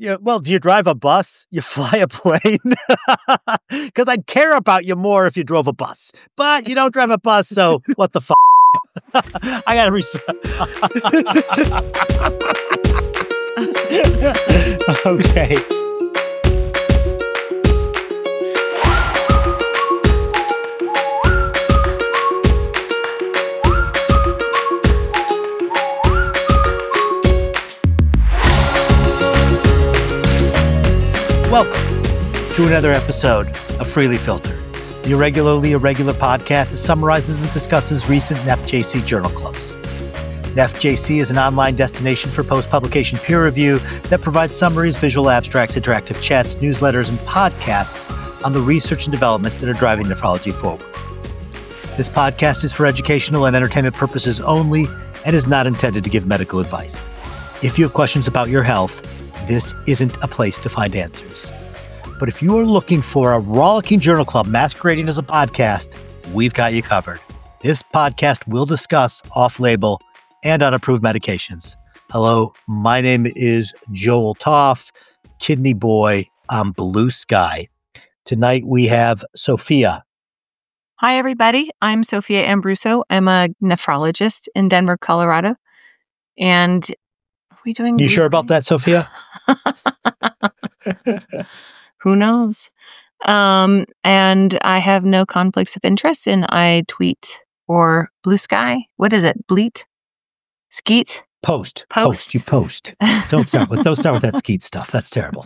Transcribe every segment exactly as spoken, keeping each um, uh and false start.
Yeah, well, do you drive a bus? You fly a plane? Because I'd care about you more if you drove a bus. But you don't drive a bus, so what the fuck? I gotta respect. Okay. Welcome to another episode of Freely Filtered, the irregularly irregular podcast that summarizes and discusses recent N E F J C journal clubs. N E F J C is an online destination for post-publication peer review that provides summaries, visual abstracts, interactive chats, newsletters, and podcasts on the research and developments that are driving nephrology forward. This podcast is for educational and entertainment purposes only and is not intended to give medical advice. If you have questions about your health, this isn't a place to find answers. But if you are looking for a rollicking journal club masquerading as a podcast, we've got you covered. This podcast will discuss off-label and unapproved medications. Hello, my name is Joel Toff, Kidney Boy on Blue Sky. Tonight we have Sophia. Hi, everybody. I'm Sophia Ambruso. I'm a nephrologist in Denver, Colorado. And are we doing... You sure about that, Sophia? Who knows? Um, and I have no conflicts of interest, and I tweet or Blue Sky. What is it? Bleat? Skeet? Post. Post. Post. You post. Don't start with don't start with that Skeet stuff. That's terrible.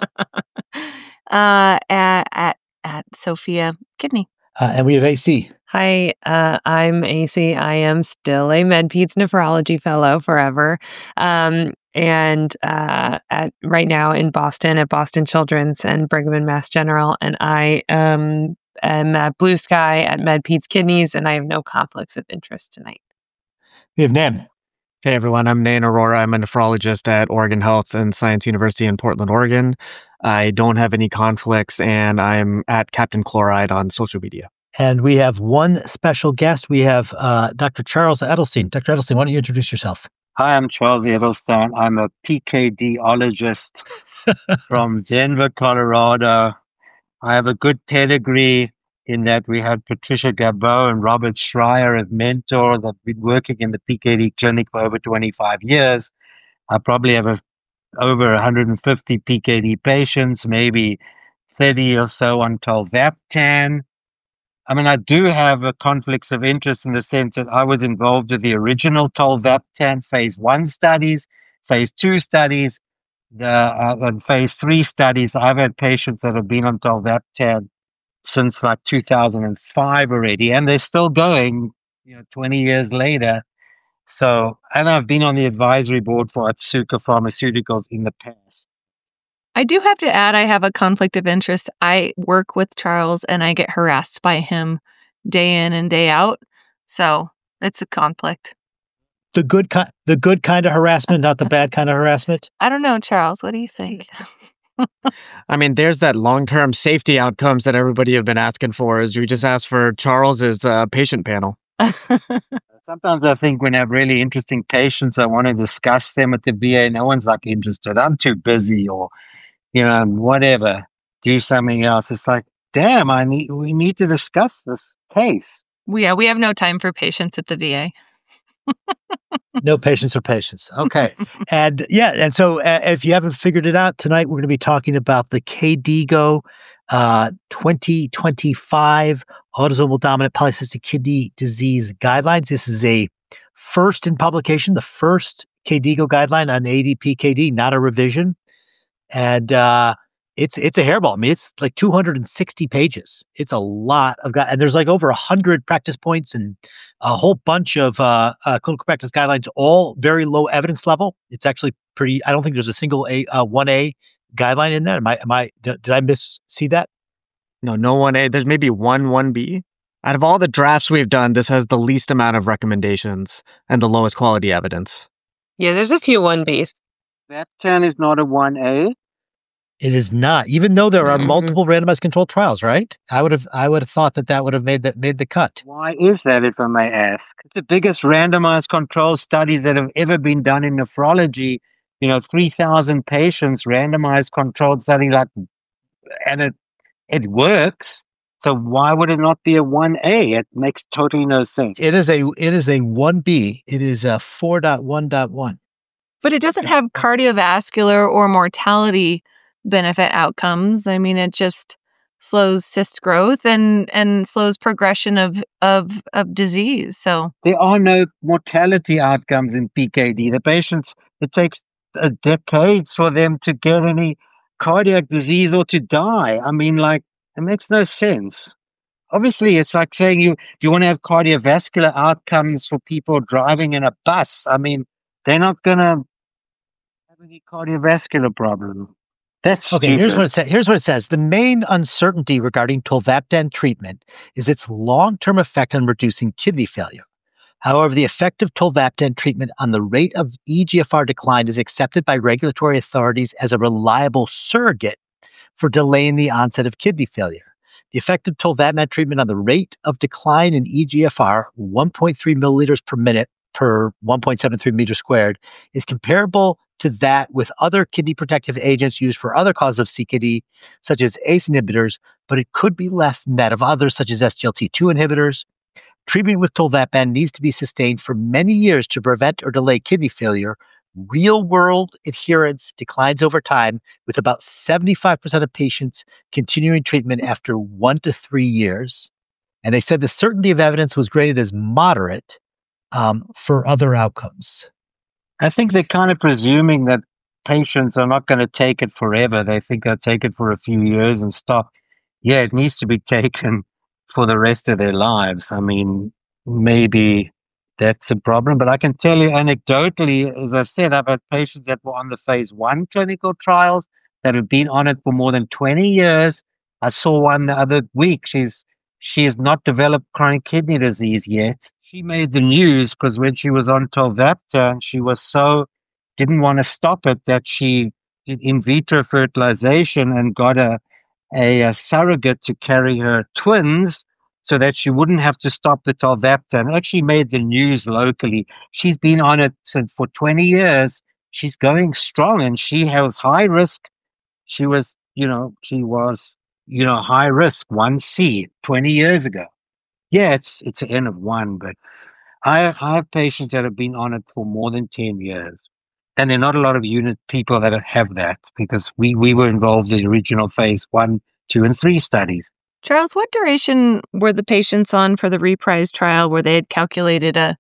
uh, at, at at Sophia Kidney. Uh, and we have A C. Hi, uh, I'm A C. I am still a MedPeds nephrology fellow forever. Um, and uh, at right now in Boston at Boston Children's and Brigham and Mass General. And I um, am at Blue Sky at MedPeds Kidneys, and I have no conflicts of interest tonight. We have Nan. Hey everyone, I'm Nan Aurora. I'm a nephrologist at Oregon Health and Science University in Portland, Oregon. I don't have any conflicts, and I'm at Captain Chloride on social media. And we have one special guest. We have uh, Doctor Charles Edelstein. Doctor Edelstein, why don't you introduce yourself? Hi, I'm Charles Edelstein. I'm a P K D-ologist from Denver, Colorado. I have a good pedigree in that we had Patricia Gabot and Robert Schreier as mentors. I've been working in the P K D clinic for over twenty-five years. I probably have a, over one hundred fifty P K D patients, maybe thirty or so on tolvaptan. I mean, I do have a conflicts of interest in the sense that I was involved with the original tolvaptan phase one studies, phase two studies, the uh, and phase three studies. I've had patients that have been on tolvaptan since like two thousand five already, and they're still going, you know, twenty years later. So, and I've been on the advisory board for Otsuka Pharmaceuticals in the past. I do have to add, I have a conflict of interest. I work with Charles and I get harassed by him day in and day out. So it's a conflict. The good kind, the good kind of harassment, not the bad kind of harassment? I don't know, Charles. What do you think? I mean, there's that long-term safety outcomes that everybody have been asking for. Is we just asked for Charles's uh, patient panel. Sometimes I think when I have really interesting patients, I want to discuss them at the V A. No one's like interested. I'm too busy, or you know, whatever. Do something else. It's like, damn, I need. We need to discuss this case. Yeah, we have no time for patients at the V A. No patience for patients. Okay. And yeah, and so uh, if you haven't figured it out, tonight we're going to be talking about the KDIGO uh, twenty twenty-five Autosomal Dominant Polycystic Kidney Disease Guidelines. This is a first in publication, the first KDIGO guideline on A D P K D, not a revision. And uh, it's it's a hairball. I mean, it's like two hundred sixty pages. It's a lot of guide, and there's like over one hundred practice points and a whole bunch of uh, uh, clinical practice guidelines, all very low evidence level. It's actually pretty. I don't think there's a single A uh, one A guideline in there. Am I? Am I? Did, did I miss see that? No, no one A. There's maybe one one B. Out of all the drafts we've done, this has the least amount of recommendations and the lowest quality evidence. Yeah, there's a few one Bs. Tolvaptan is not a one A. It is not, even though there are Mm-hmm. multiple randomized controlled trials, right? I would have, I would have thought that that would have made that made the cut. Why is that, if I may ask? It's the biggest randomized control studies that have ever been done in nephrology, you know, three thousand patients, randomized controlled study, like, and it, it works. So why would it not be a one A? It makes totally no sense. It is a it is a one B. It is a four point one point one. But it doesn't have cardiovascular or mortality benefit outcomes. I mean, it just slows cyst growth and, and slows progression of, of, of disease. So there are no mortality outcomes in P K D. The patients, it takes a decades for them to get any cardiac disease or to die. I mean, like, it makes no sense. Obviously, it's like saying you, you want to have cardiovascular outcomes for people driving in a bus. I mean, they're not going to have any cardiovascular problem. That's okay. stupid. Here's what it says. Here's what it says. The main uncertainty regarding tolvaptan treatment is its long-term effect on reducing kidney failure. However, the effect of tolvaptan treatment on the rate of E G F R decline is accepted by regulatory authorities as a reliable surrogate for delaying the onset of kidney failure. The effect of tolvaptan treatment on the rate of decline in E G F R, one point three milliliters per minute per one point seven three meters squared, is comparable to that with other kidney protective agents used for other causes of C K D, such as A C E inhibitors, but it could be less than that of others, such as S G L T two inhibitors. Treatment with tolvaptan needs to be sustained for many years to prevent or delay kidney failure. Real-world adherence declines over time, with about seventy-five percent of patients continuing treatment after one to three years. And they said the certainty of evidence was graded as moderate um, for other outcomes. I think they're kind of presuming that patients are not going to take it forever. They think they'll take it for a few years and stop. Yeah, it needs to be taken for the rest of their lives. I mean, maybe that's a problem, but I can tell you anecdotally, as I said, I've had patients that were on the phase one clinical trials that have been on it for more than twenty years. I saw one the other week. She's she has not developed chronic kidney disease yet. She made the news because when she was on tolvaptan, she was so didn't want to stop it that she did in vitro fertilization and got a, a, a surrogate to carry her twins so that she wouldn't have to stop the tolvaptan. Actually made the news locally. She's been on it since for twenty years. She's going strong, and she has high risk. She was, you know, she was, you know, high risk, one C, twenty years ago. Yeah, it's it's an N of one, but I, I have patients that have been on it for more than ten years. And there are not a lot of unit people that have that, because we, we were involved in the original phase one, two, and three studies. Charles, what duration were the patients on for the Reprise trial where they had calculated a,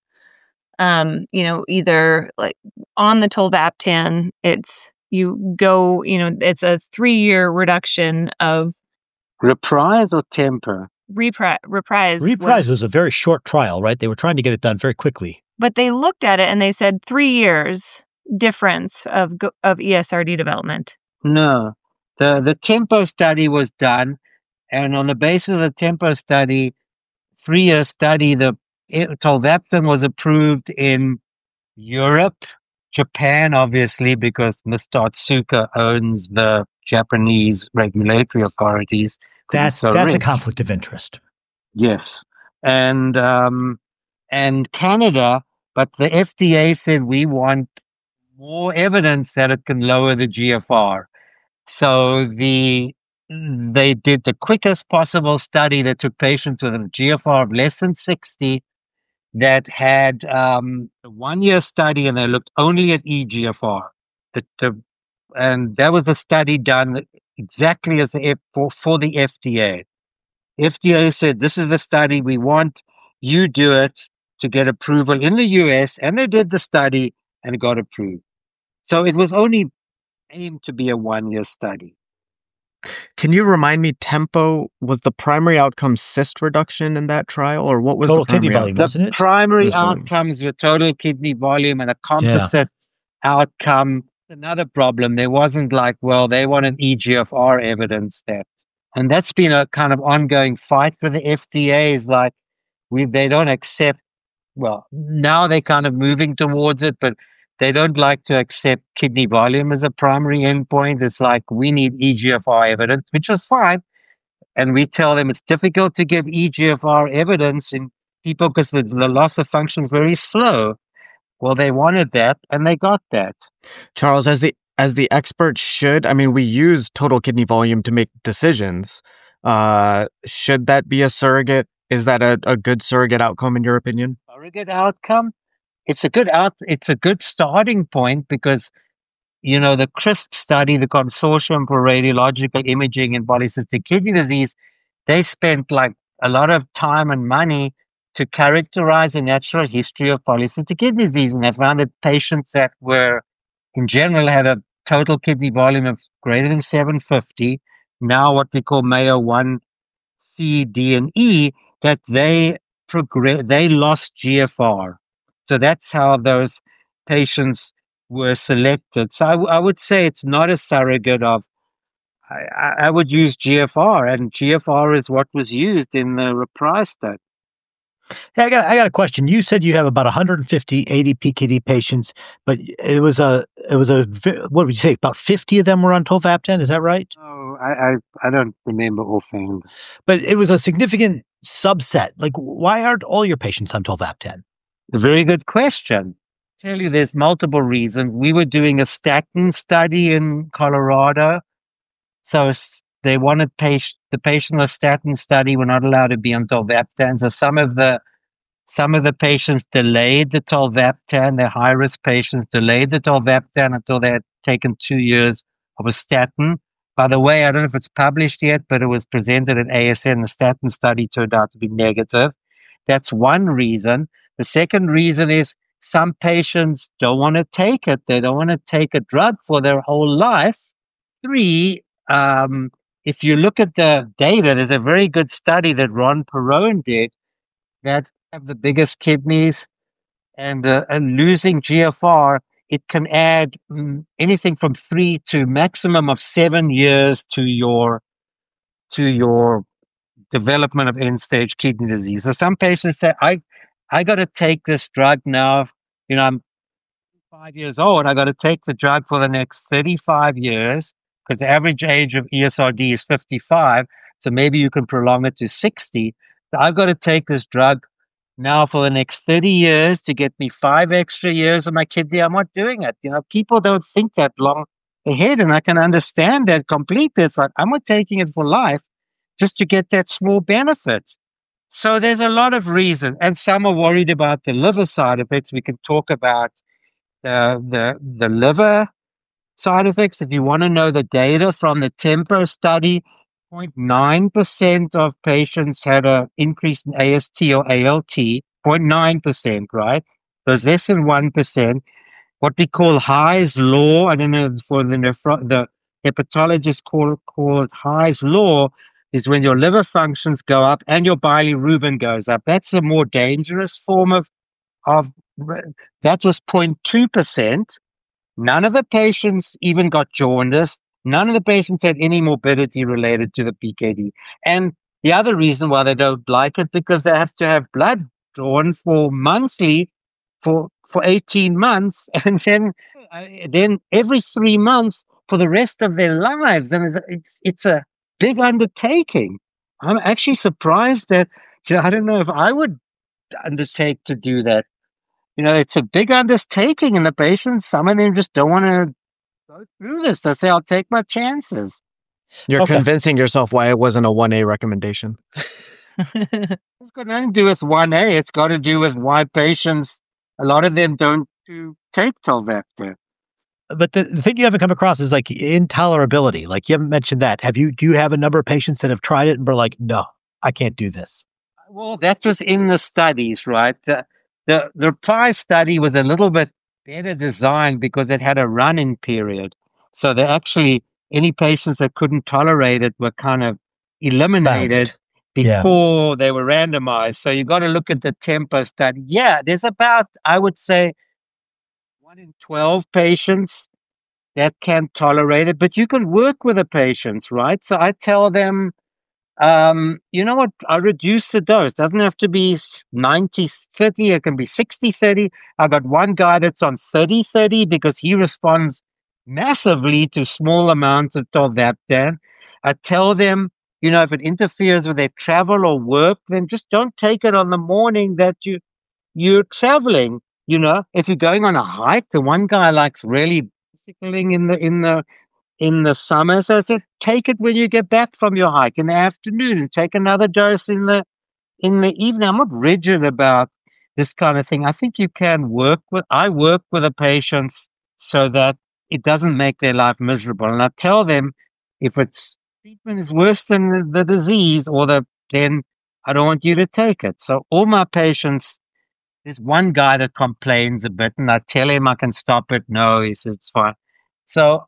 um, you know, either like on the tolvaptan, it's you go, you know, it's a three-year reduction of Reprise or Temper? Repri- Reprise. Reprise was, was a very short trial, right? They were trying to get it done very quickly. But they looked at it and they said three years difference of go- of E S R D development. No, the the Tempo study was done, and on the basis of the Tempo study, three-year study, the tolvaptan was approved in Europe, Japan, obviously, because Mister Otsuka owns the Japanese regulatory authorities. That's so that's rich. a conflict of interest. Yes, and um, and Canada, but the F D A said we want more evidence that it can lower the G F R. So the they did the quickest possible study that took patients with a G F R of less than sixty that had um, a one-year study, and they looked only at E G F R. The, the, and that was the study done exactly as the F, for, for the F D A. F D A said, this is the study we want. You do it to get approval in the U S, and they did the study and it got approved. So it was only aimed to be a one-year study. Can you remind me, Tempo, was the primary outcome cyst reduction in that trial, or what was Total the primary kidney volume, outcome? wasn't The it? primary It was volume. outcomes were total kidney volume and a composite outcome. Another problem, there wasn't like, well, they wanted E G F R evidence that, and that's been a kind of ongoing fight for the F D A, is like, we they don't accept, well, now they're kind of moving towards it, but they don't like to accept kidney volume as a primary endpoint. It's like, we need E G F R evidence, which is fine. And we tell them it's difficult to give E G F R evidence in people because the, the loss of function is very slow. Well, they wanted that, and they got that. Charles, as the as the expert should, I mean, we use total kidney volume to make decisions. Uh, should that be a surrogate? Is that a, a good surrogate outcome in your opinion? Surrogate outcome? It's a good out. It's a good starting point because, you know, the CRISP study, the Consortium for Radiological Imaging in Polycystic Kidney Disease, they spent like a lot of time and money to characterize the natural history of polycystic kidney disease, and they found that patients that were, in general, had a total kidney volume of greater than seven fifty, now what we call Mayo one C, D, and E, that they progress, they lost G F R. So that's how those patients were selected. So I, w- I would say it's not a surrogate of. I, I I would use G F R, and G F R is what was used in the Reprise study. Hey, I got I got a question. You said you have about one hundred fifty A D P K D patients, but it was a it was a what would you say? About fifty of them were on tolvaptan. Is that right? Oh, I I, I don't remember offhand. But it was a significant subset. Like, why aren't all your patients on tolvaptan? A very good question. I tell you, there's multiple reasons. We were doing a statin study in Colorado, so s- they wanted patient the patient on the statin study were not allowed to be on tolvaptan. So some of the some of the patients delayed the tolvaptan. The high risk patients delayed the tolvaptan until they had taken two years of a statin. By the way, I don't know if it's published yet, but it was presented at A S N. The statin study turned out to be negative. That's one reason. The second reason is some patients don't want to take it. They don't want to take a drug for their whole life. Three, um, if you look at the data, there's a very good study that Ron Perone did that have the biggest kidneys and, uh, and losing G F R, it can add mm, anything from three to maximum of seven years to your to your development of end-stage kidney disease. So some patients say, I I got to take this drug now. You know, I'm five years old. I got to take the drug for the next thirty-five years because the average age of E S R D is fifty-five. So maybe you can prolong it to sixty. So I've got to take this drug now for the next thirty years to get me five extra years of my kidney. I'm not doing it. You know, people don't think that long ahead, and I can understand that completely. It's like, I'm not taking it for life just to get that small benefit. So there's a lot of reasons, and some are worried about the liver side effects. We can talk about the the the liver side effects. If you want to know the data from the TEMPO study, zero point nine percent of patients had an increase in A S T or A L T, zero point nine percent, right? So it's less than one percent. What we call Hy's law, I don't know for the nephro- the hepatologists call, call it Hy's law, is when your liver functions go up and your bilirubin goes up. That's a more dangerous form of, of that was zero point two percent. None of the patients even got jaundice. None of the patients had any morbidity related to the P K D. And the other reason why they don't like it, because they have to have blood drawn for monthly for for eighteen months, and then uh, then every three months for the rest of their lives. And it's it's a big undertaking. I'm actually surprised that, you know, I don't know if I would undertake to do that. You know, it's a big undertaking, and the patients, some of them just don't want to go through this. They say, I'll take my chances. You're Okay. convincing yourself why it wasn't a one A recommendation. It's got nothing to do with one A. It's got to do with why patients, a lot of them don't to take tolvaptan. But the, the thing you haven't come across is like intolerability. Like, you haven't mentioned that. Have you? Do you have a number of patients that have tried it and were like, no, I can't do this? Well, that was in the studies, right? The, the, the Reprise study was a little bit better designed because it had a run-in period. So they actually, any patients that couldn't tolerate it were kind of eliminated Bounced. Yeah. before they were randomized. So you got to look at the TEMPO study. Yeah, there's about, I would say, one in twelve patients that can tolerate it, but you can work with the patients, right? So I tell them, um, you know what, I reduce the dose. Doesn't have to be ninety thirty, it can be sixty thirty. I got one guy that's on thirty thirty because he responds massively to small amounts of tolvaptan. I tell them, you know, if it interferes with their travel or work, then just don't take it on the morning that you you're traveling. You know, if you're going on a hike, the one guy likes really bicycling in the in the in the summer. So I said, take it when you get back from your hike in the afternoon, and take another dose in the in the evening. I'm not rigid about this kind of thing. I think you can work with. I work with the patients so that it doesn't make their life miserable, and I tell them if it's treatment is worse than the, the disease, or the then I don't want you to take it. So all my patients. There's one guy that complains a bit, and I tell him I can stop it. No, he says it's fine. So,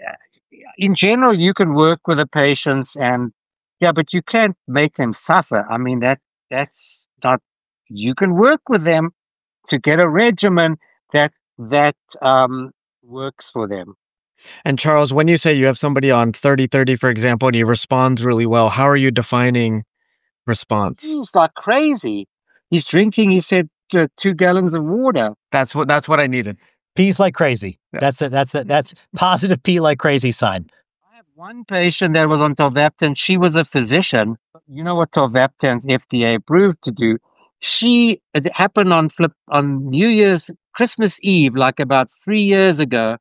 in general, you can work with the patients, and yeah, but you can't make them suffer. I mean, that that's not. You can work with them to get a regimen that that um, works for them. And Charles, when you say you have somebody on thirty thirty, for example, and he responds really well, how are you defining response? He's like crazy. He's drinking. He said. Uh, two gallons of water. That's what that's what I needed. Pees like crazy. Yeah. That's a, that's a, that's positive pee like crazy sign. I have one patient that was on tolvaptan. She was a physician. You know what tolvaptan's F D A approved to do? She it happened on flip on New Year's Christmas Eve, like about three years ago.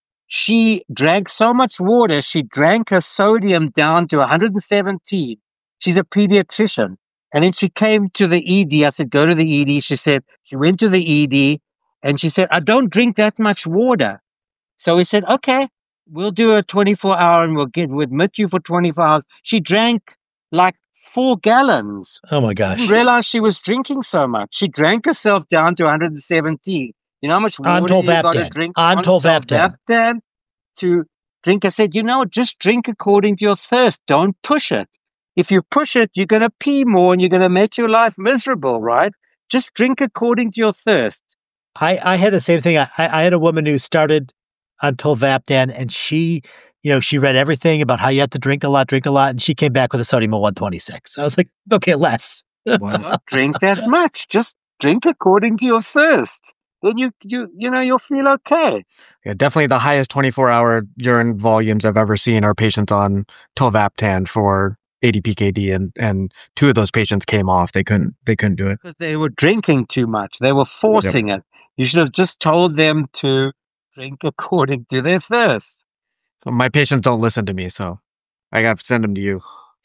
She drank so much water, she drank her sodium down to one hundred seventeen. She's a pediatrician. And then she came to the E D. I said, go to the E D. She said, she went to the E D and she said, I don't drink that much water. So we said, okay, we'll do a twenty-four hour and we'll get, we'll admit you for twenty-four hours. She drank like four gallons. Oh my gosh. Didn't realize she was drinking so much. She drank herself down to one hundred seventeen. You know how much water you got to drink? On tolvaptan. To drink. I said, you know what? Just drink according to your thirst. Don't push it. If you push it, you're going to pee more and you're going to make your life miserable, right? Just drink according to your thirst. I, I had the same thing. I, I had a woman who started on tolvaptan, and she, you know, she read everything about how you have to drink a lot, drink a lot, and she came back with a sodium of one twenty-six. I was like, okay, less. Don't drink that much. Just drink according to your thirst. Then you, you, you know, you'll feel okay. Yeah, definitely the highest twenty-four hour urine volumes I've ever seen are patients on tolvaptan for eighty P K D, and, and two of those patients came off. They couldn't they couldn't do it. Because they were drinking too much. They were forcing yep. it. You should have just told them to drink according to their thirst. So my patients don't listen to me, so I got to send them to you.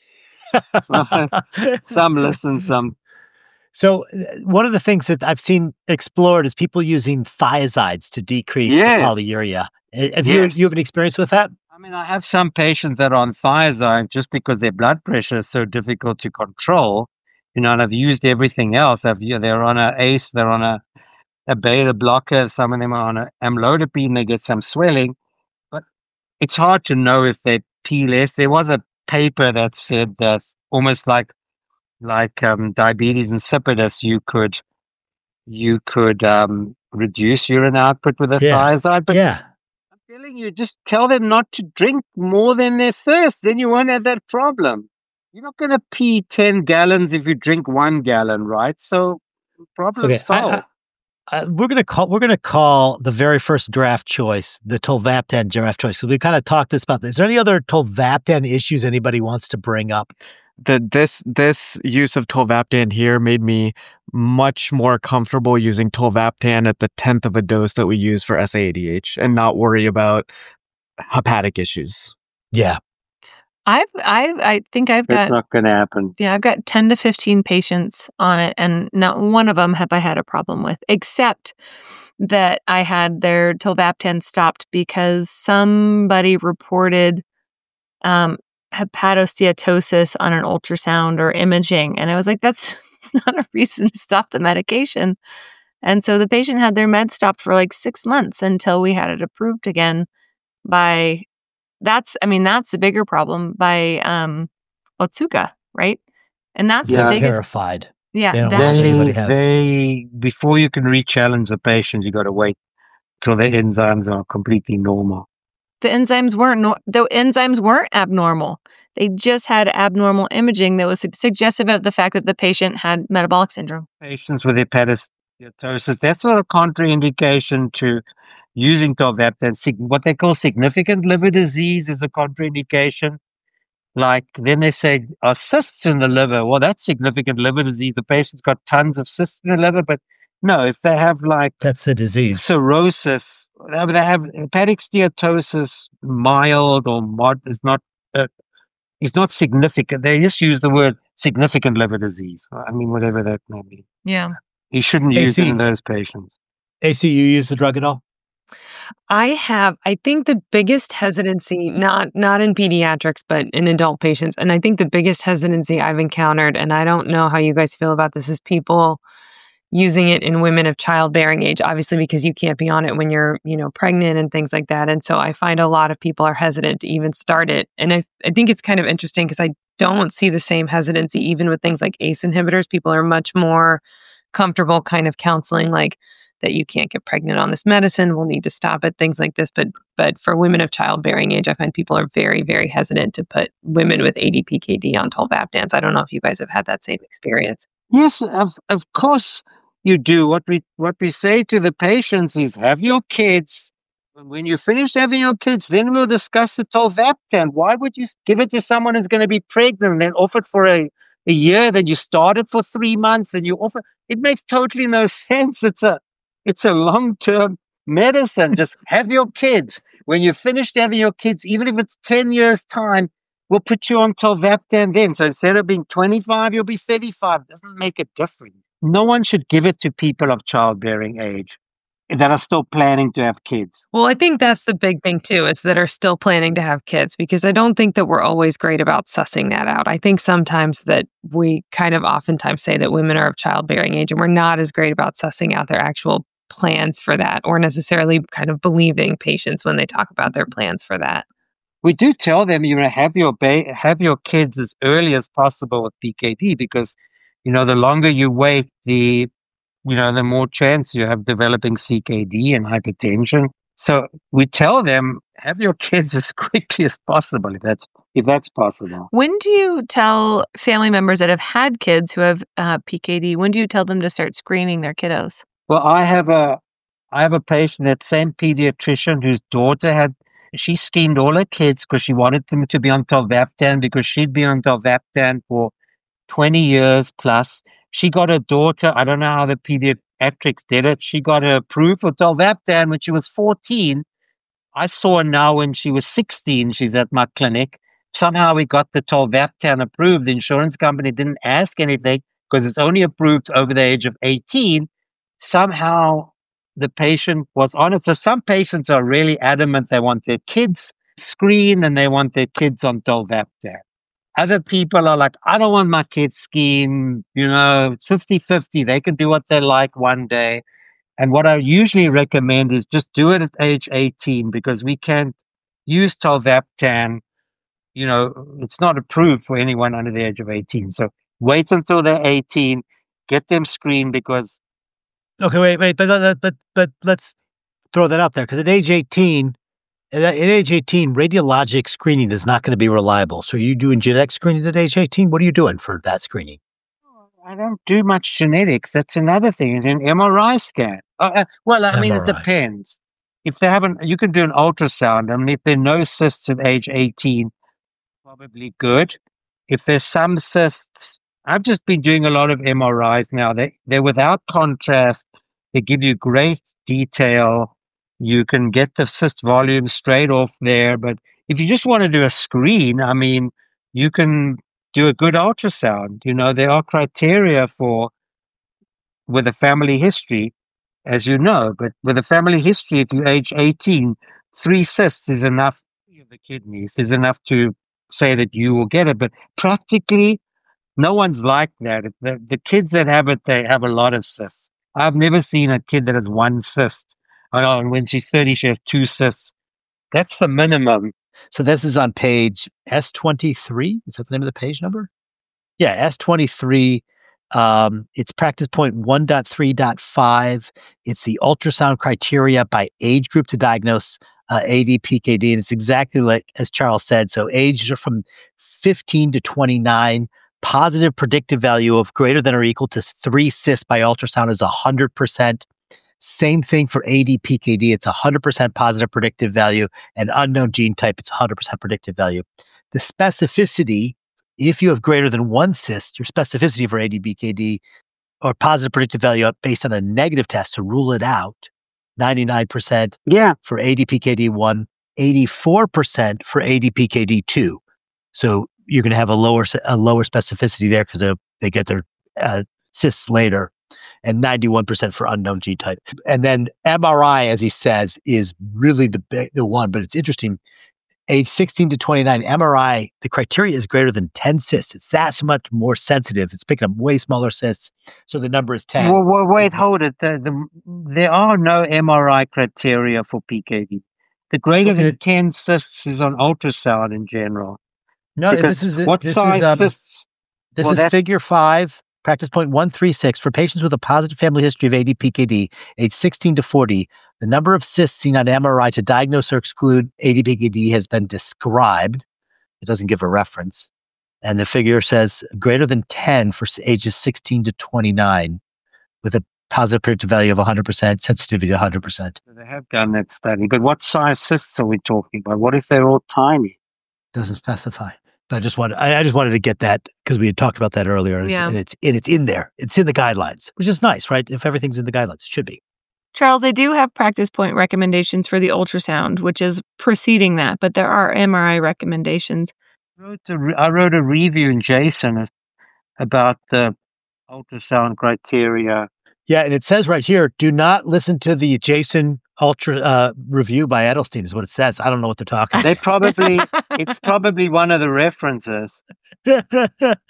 Some listen, some. So one of the things that I've seen explored is people using thiazides to decrease yeah. the polyuria. Have yes. you you have an experience with that? I mean, I have some patients that are on thiazide just because their blood pressure is so difficult to control. You know, and I've used everything else. I've, you know, they're on a ACE, they're on a, a beta blocker. Some of them are on a amlodipine. They get some swelling, but it's hard to know if they pee less. There was a paper that said that almost like like um, diabetes insipidus, you could you could um, reduce urine output with a yeah. thiazide, but. Yeah. Telling you, just tell them not to drink more than their thirst. Then you won't have that problem. You're not going to pee ten gallons if you drink one gallon, right? So, problem okay, solved. I, I, I, we're going to call. We're going to call the very first draft choice the tolvaptan draft choice, because we kind of talked this about. Is there any other tolvaptan issues anybody wants to bring up? The, this this use of tolvaptan here made me much more comfortable using tolvaptan at the tenth of a dose that we use for S A A D H and not worry about hepatic issues. Yeah. I've, I've, I think I've got... That's not going to happen. Yeah, I've got ten to fifteen patients on it, and not one of them have I had a problem with, except that I had their tolvaptan stopped because somebody reported... Um, hepatosteatosis on an ultrasound or imaging. And I was like, that's not a reason to stop the medication. And so the patient had their med stopped for like six months until we had it approved again by, that's, I mean, that's the bigger problem by um, Otsuka, right? And that's yeah, the biggest. Terrified. Yeah. They, they, they, before you can re-challenge the patient, you got to wait till the enzymes are completely normal. The enzymes weren't no- the enzymes weren't abnormal. They just had abnormal imaging that was su- suggestive of the fact that the patient had metabolic syndrome. Patients with hepatosteatosis, that's not a contraindication to using tolvaptan. What they call significant liver disease is a contraindication. Like then they say, are cysts in the liver? Well, that's significant liver disease. The patient's got tons of cysts in the liver, but No, if they have like That's the disease. cirrhosis, they have hepatic steatosis, mild or mod, is not uh, is not significant. They just use the word significant liver disease. I mean, whatever that may be. Yeah. You shouldn't A C. use it in those patients. A C, you use the drug at all? I have, I think the biggest hesitancy, not not in pediatrics, but in adult patients, and I think the biggest hesitancy I've encountered, and I don't know how you guys feel about this, is people using it in women of childbearing age, obviously because you can't be on it when you're, you know, pregnant and things like that. And so I find a lot of people are hesitant to even start it. And I, I think it's kind of interesting because I don't see the same hesitancy even with things like A C E inhibitors. People are much more comfortable kind of counseling like that you can't get pregnant on this medicine, we'll need to stop it, things like this. But but for women of childbearing age, I find people are very, very hesitant to put women with A D P K D on tolvaptans. I don't know if you guys have had that same experience. Yes, of of course you do. What we what we say to the patients is, have your kids. When you finish having your kids, then we'll discuss the tolvaptan. Why would you give it to someone who's going to be pregnant and then offer it for a, a year, then you start it for three months and you offer? It makes totally no sense. It's a it's a long-term medicine. Just have your kids. When you're finished having your kids, even if it's ten years time, we'll put you on tolvaptan then. So instead of being twenty-five, you'll be thirty-five. It doesn't make a difference. No one should give it to people of childbearing age that are still planning to have kids. Well, I think that's the big thing too, is that are still planning to have kids, because I don't think that we're always great about sussing that out. I think sometimes that we kind of oftentimes say that women are of childbearing age and we're not as great about sussing out their actual plans for that, or necessarily kind of believing patients when they talk about their plans for that. We do tell them, you know, have your ba- have your kids as early as possible with P K D, because, you know, the longer you wait, the you know, the more chance you have developing C K D and hypertension. So we tell them, have your kids as quickly as possible, if that's if that's possible. When do you tell family members that have had kids who have uh, P K D, when do you tell them to start screening their kiddos? Well, I have a I have a patient, that same pediatrician whose daughter had, she screened all her kids because she wanted them to be on tolvaptan, because she'd been on tolvaptan for twenty years plus. She got her daughter, I don't know how the pediatrics did it, she got her approved for tolvaptan when she was fourteen. I saw her now when she was sixteen. She's at my clinic. Somehow we got the tolvaptan approved. The insurance company didn't ask anything because it's only approved over the age of eighteen. Somehow the patient was on it. So some patients are really adamant they want their kids screened and they want their kids on tolvaptan. Other people are like, I don't want my kids screened, you know, fifty-fifty. They can do what they like one day. And what I usually recommend is just do it at age eighteen, because we can't use tolvaptan. You know, it's not approved for anyone under the age of eighteen. So wait until they're eighteen, get them screened, because Okay, wait, wait, but but but let's throw that out there, because at age eighteen, at, at age eighteen, radiologic screening is not going to be reliable. So are you doing genetic screening at age eighteen? What are you doing for that screening? I don't do much genetics. That's another thing. It's an M R I scan. Uh, uh, well, I mean, M R I. it depends. If they haven't, you can do an ultrasound. I mean, if there are no cysts at age eighteen, probably good. If there's some cysts, I've just been doing a lot of M R Is now. They, they're without contrast. They give you great detail. You can get the cyst volume straight off there. But if you just want to do a screen, I mean, you can do a good ultrasound. You know, there are criteria for with a family history, as you know, but with a family history, if you're age eighteen, three cysts is enough of the kidneys, is enough to say that you will get it. But practically, no one's like that. The, the kids that have it, they have a lot of cysts. I've never seen a kid that has one cyst. Oh, no, and when she's thirty, she has two cysts. That's the minimum. So this is on page S twenty-three. Is that the name of the page number? Yeah, S twenty-three. Um, it's practice point one point three point five. It's the ultrasound criteria by age group to diagnose uh, A D P K D. And it's exactly like as Charles said. So ages are from fifteen to twenty-nine. Positive predictive value of greater than or equal to three cysts by ultrasound is one hundred percent. Same thing for A D P K D. It's one hundred percent positive predictive value, and unknown gene type, it's one hundred percent predictive value. The specificity, if you have greater than one cyst, your specificity for A D P K D or positive predictive value based on a negative test to rule it out. ninety-nine percent Yeah. for A D P K D one, eighty-four percent for A D P K D two. So you're going to have a lower a lower specificity there because they get their uh, cysts later, and ninety-one percent for unknown G type. And then M R I, as he says, is really the big, the one. But it's interesting. Age sixteen to twenty-nine, M R I, the criteria is greater than ten cysts. It's that much more sensitive. It's picking up way smaller cysts. So the number is ten. Well, well, wait, hold it. The, the, there are no M R I criteria for P K D. The greater Okay. than ten cysts is on ultrasound in general. No, Because this is what this size is um, cysts? this well, is that- figure five, practice point one three six for patients with a positive family history of A D P K D, age sixteen to forty. The number of cysts seen on M R I to diagnose or exclude A D P K D has been described. It doesn't give a reference, and the figure says greater than ten for s- ages sixteen to twenty-nine, with a positive predictive value of one hundred percent, sensitivity one hundred percent. They have done that study, but what size cysts are we talking about? What if they're all tiny? Doesn't specify. I just wanted I, I just wanted to get that because we had talked about that earlier, and, Yeah. and it's and it's in there. It's in the guidelines, which is nice, right? If everything's in the guidelines, it should be. Charles, I do have practice point recommendations for the ultrasound, which is preceding that, but there are M R I recommendations. I wrote a, re- I wrote a review in JSON about the ultrasound criteria. Yeah, and it says right here, do not listen to the Jason Ultra uh, review by Edelstein, is what it says. I don't know what they're talking They probably, it's probably one of the references. about.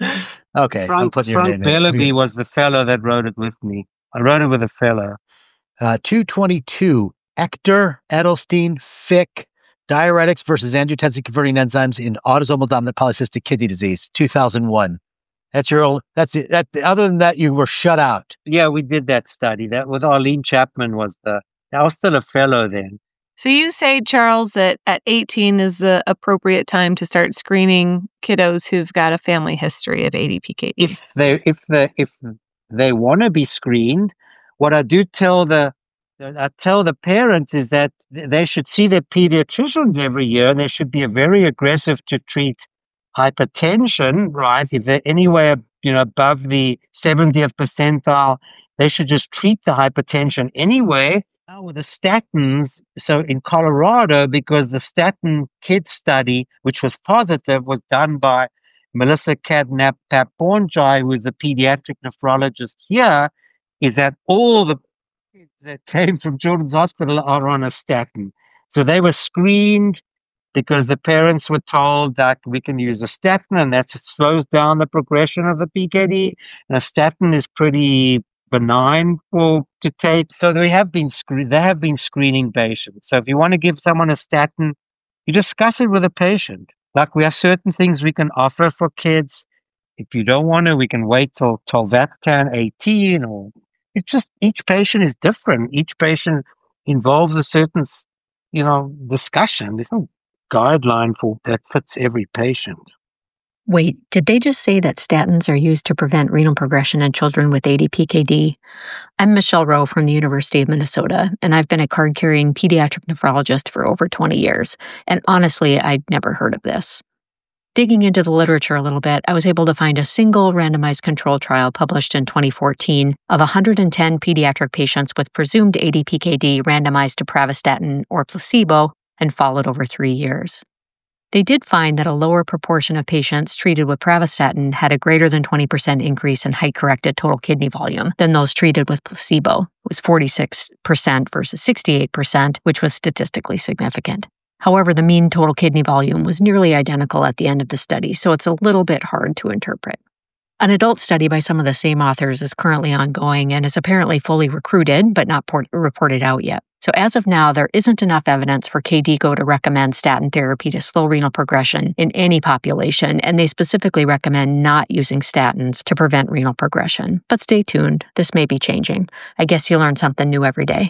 Okay, I'm Frank, putting your Frank name in. Bellaby was the fellow that wrote it with me. I wrote it with a fellow. Uh, two twenty-two, Ector, Edelstein, Fick, diuretics versus angiotensin-converting enzymes in autosomal dominant polycystic kidney disease, two thousand one. That's your old, that's it. That, other than that, you were shut out. Yeah, we did that study. That with Arlene Chapman was the, I was still a fellow then. So you say, Charles, that at eighteen is the appropriate time to start screening kiddos who've got a family history of A D P K D. If they, if the, if they want to be screened, what I do tell the, I tell the parents is that they should see their pediatricians every year, and they should be very aggressive to treat hypertension, right? If they're anywhere, you know, above the seventieth percentile, they should just treat the hypertension anyway. Now with the statins, so in Colorado, because the statin kid study, which was positive, was done by Melissa Cadnap-Paponjai, who is the pediatric nephrologist here, is that all the kids that came from Children's Hospital are on a statin. So they were screened because the parents were told that we can use a statin and that slows down the progression of the P K D. And a statin is pretty benign for to take. So they have been screen they have been screening patients. So if you want to give someone a statin, you discuss it with a patient. Like we have certain things we can offer for kids. If you don't want to, we can wait till tolvaptan eighteen, or it's just each patient is different. Each patient involves a certain, you know, discussion. There's no guideline for that fits every patient. Wait, did they just say that statins are used to prevent renal progression in children with A D P K D? I'm Michelle Rowe from the University of Minnesota, and I've been a card-carrying pediatric nephrologist for over twenty years, and honestly, I'd never heard of this. Digging into the literature a little bit, I was able to find a single randomized control trial published in twenty fourteen of one hundred ten pediatric patients with presumed A D P K D randomized to pravastatin or placebo and followed over three years. They did find that a lower proportion of patients treated with pravastatin had a greater than twenty percent increase in height-corrected total kidney volume than those treated with placebo. It was forty-six percent versus sixty-eight percent, which was statistically significant. However, the mean total kidney volume was nearly identical at the end of the study, so it's a little bit hard to interpret. An adult study by some of the same authors is currently ongoing and is apparently fully recruited, but not port- reported out yet. So as of now, there isn't enough evidence for KDIGO to recommend statin therapy to slow renal progression in any population, and they specifically recommend not using statins to prevent renal progression. But stay tuned, this may be changing. I guess you learn something new every day.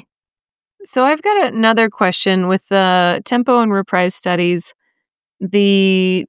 So I've got another question. With the Tempo and Reprise studies, the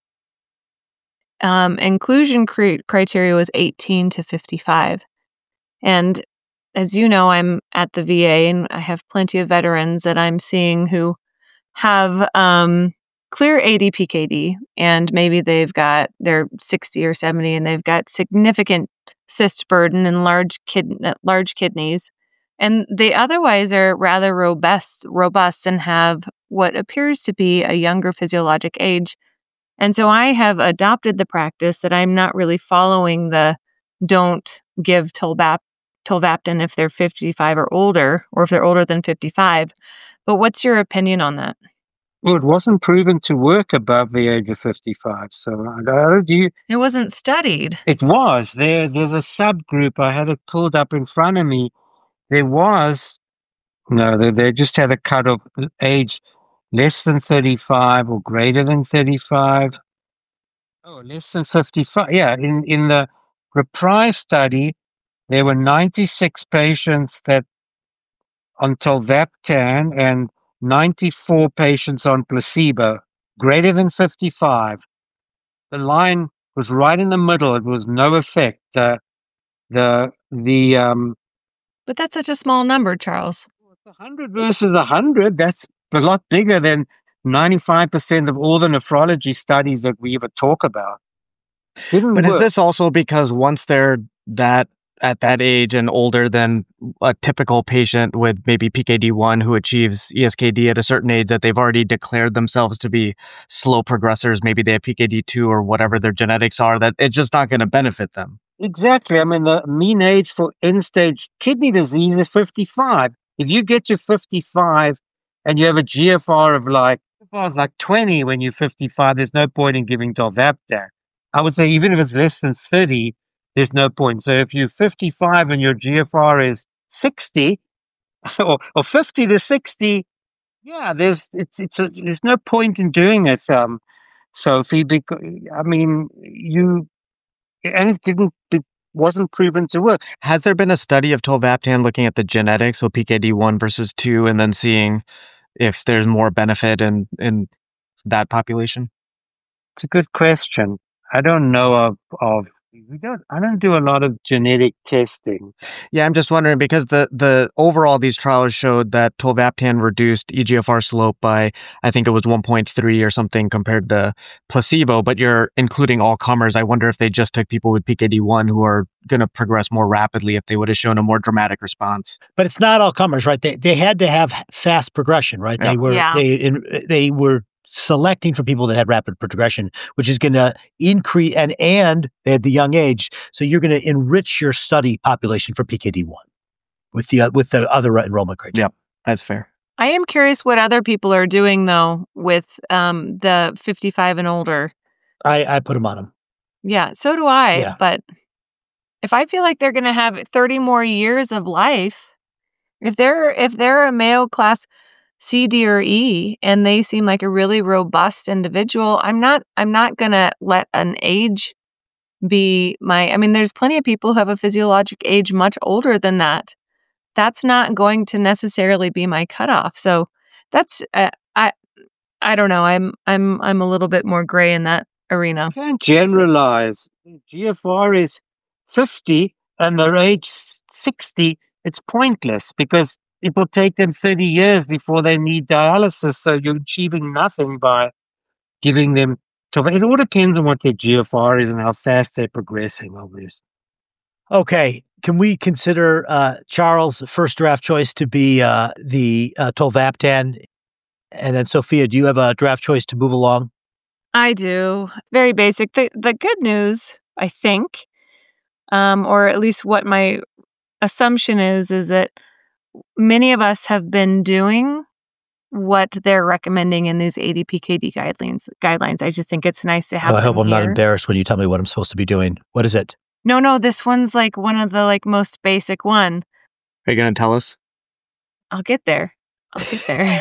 um, inclusion cri- criteria was eighteen to fifty-five. And as you know, I'm at the V A and I have plenty of veterans that I'm seeing who have um, clear A D P K D, and maybe they've got, they're sixty or seventy and they've got significant cyst burden and large kid large kidneys, and they otherwise are rather robust robust and have what appears to be a younger physiologic age. And so I have adopted the practice that I'm not really following the don't give tolvap- tolvaptan if they're fifty-five or older, or if they're older than fifty-five. But what's your opinion on that? Well, it wasn't proven to work above the age of fifty-five. So I don't, you, It wasn't studied. it was. There, there's a subgroup. I had it pulled up in front of me. There was, no, they, they just had a cut of age less than thirty-five or greater than thirty-five. Oh, less than fifty-five. Yeah, in, in the Reprise study, there were ninety-six patients that on tolvaptan and ninety-four patients on placebo, greater than fifty-five. The line was right in the middle. It was no effect. Uh, the the um, But that's such a small number, Charles. one hundred versus one hundred. That's a lot bigger than ninety-five percent of all the nephrology studies that we ever talk about. Didn't But work. is this also because once they're that at that age and older than a typical patient with maybe P K D one who achieves E S K D at a certain age, that they've already declared themselves to be slow progressors, maybe they have P K D two or whatever their genetics are, that it's just not going to benefit them? Exactly. I mean, the mean age for end-stage kidney disease is fifty-five. If you get to fifty-five and you have a G F R of like, G F R is like twenty when you're fifty-five, there's no point in giving tolvaptan. I would say even if it's less than thirty, there's no point. So if you're fifty-five and your G F R is sixty or, or fifty to sixty, yeah, there's it's it's a, there's no point in doing it, um, Sophie. Because I mean, you and it didn't it wasn't proven to work. Has there been a study of tolvaptan looking at the genetics, so P K D one versus two, and then seeing if there's more benefit in in that population? It's a good question. I don't know of of we don't I don't do a lot of genetic testing. Yeah, I'm just wondering because the the overall these trials showed that tolvaptan reduced E G F R slope by, I think it was one point three or something compared to placebo, but you're including all comers. I wonder if they just took people with P K D one who are going to progress more rapidly, if they would have shown a more dramatic response. But it's not all comers, right? They they had to have fast progression, right? Yeah. They were Yeah. they in, they were selecting for people that had rapid progression, which is going to increase, and and they had the young age, so you're going to enrich your study population for P K D one with the uh, with the other enrollment criteria. Yep, that's fair. I am curious what other people are doing, though, with um, the fifty-five and older. I I put them on them. Yeah, so do I. Yeah. But if I feel like they're going to have thirty more years of life, if they're if they're a Mayo Class C, D, or E, and they seem like a really robust individual, I'm not I'm not going to let an age be my. I mean, there's plenty of people who have a physiologic age much older than that. That's not going to necessarily be my cutoff. So that's uh, I I don't know. I'm I'm I'm a little bit more gray in that arena. You can't generalize. G F R is fifty and their age sixty. It's pointless because it will take them thirty years before they need dialysis. So you're achieving nothing by giving them. It all depends on what their G F R is and how fast they're progressing, obviously. Okay, can we consider uh, Charles' first draft choice to be uh, the uh, tolvaptan? And then Sophia, do you have a draft choice to move along? I do. Very basic. The the good news, I think, um, or at least what my assumption is, is that many of us have been doing what they're recommending in these eighty P K D guidelines. Guidelines. I just think it's nice to have. Oh, I hope them I'm not here. embarrassed when you tell me what I'm supposed to be doing. What is it? No, no, this one's like one of the like most basic one. Are you going to tell us? I'll get there. I'll get there.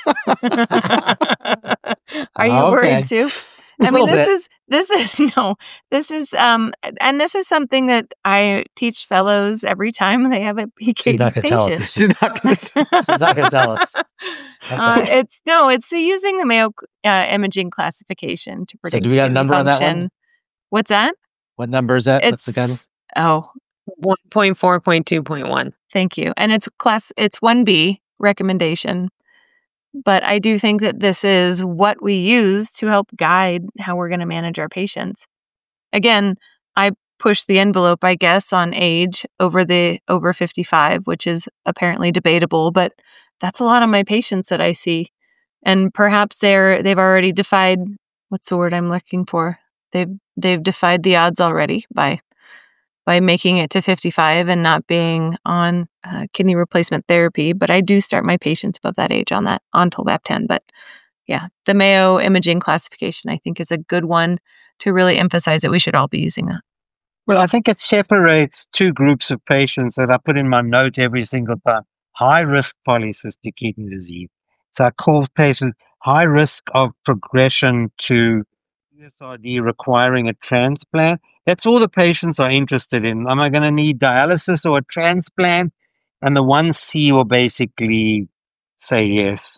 Are you Okay. worried too? A I little mean, this bit. is this is no, this is um, and this is something that I teach fellows every time they have a P K D She's not going to tell us. patient. is she? She's not going to. She's not going to tell us. Uh, Okay. it's no, it's using the Mayo uh, imaging classification to predict. do we got a kidney number on that function. one? What's that? What number is that? What's It's the guideline? oh, one point four point two point one. thank you. And it's class. It's one B recommendation. But I do think that this is what we use to help guide how we're going to manage our patients. Again, I push the envelope, I guess, on age over the over fifty-five, which is apparently debatable, but that's a lot of my patients that I see. And perhaps they're they've already defied, what's the word I'm looking for? They've they've defied the odds already by by making it to fifty-five and not being on uh, kidney replacement therapy. But I do start my patients above that age on that on tolvaptan. But yeah, the Mayo imaging classification, I think, is a good one to really emphasize that we should all be using that. Well, I think it separates two groups of patients that I put in my note every single time. High-risk polycystic kidney disease. So I call patients high risk of progression to U S R D requiring a transplant. That's all the patients are interested in. Am I going to need dialysis or a transplant? And the one C will basically say yes.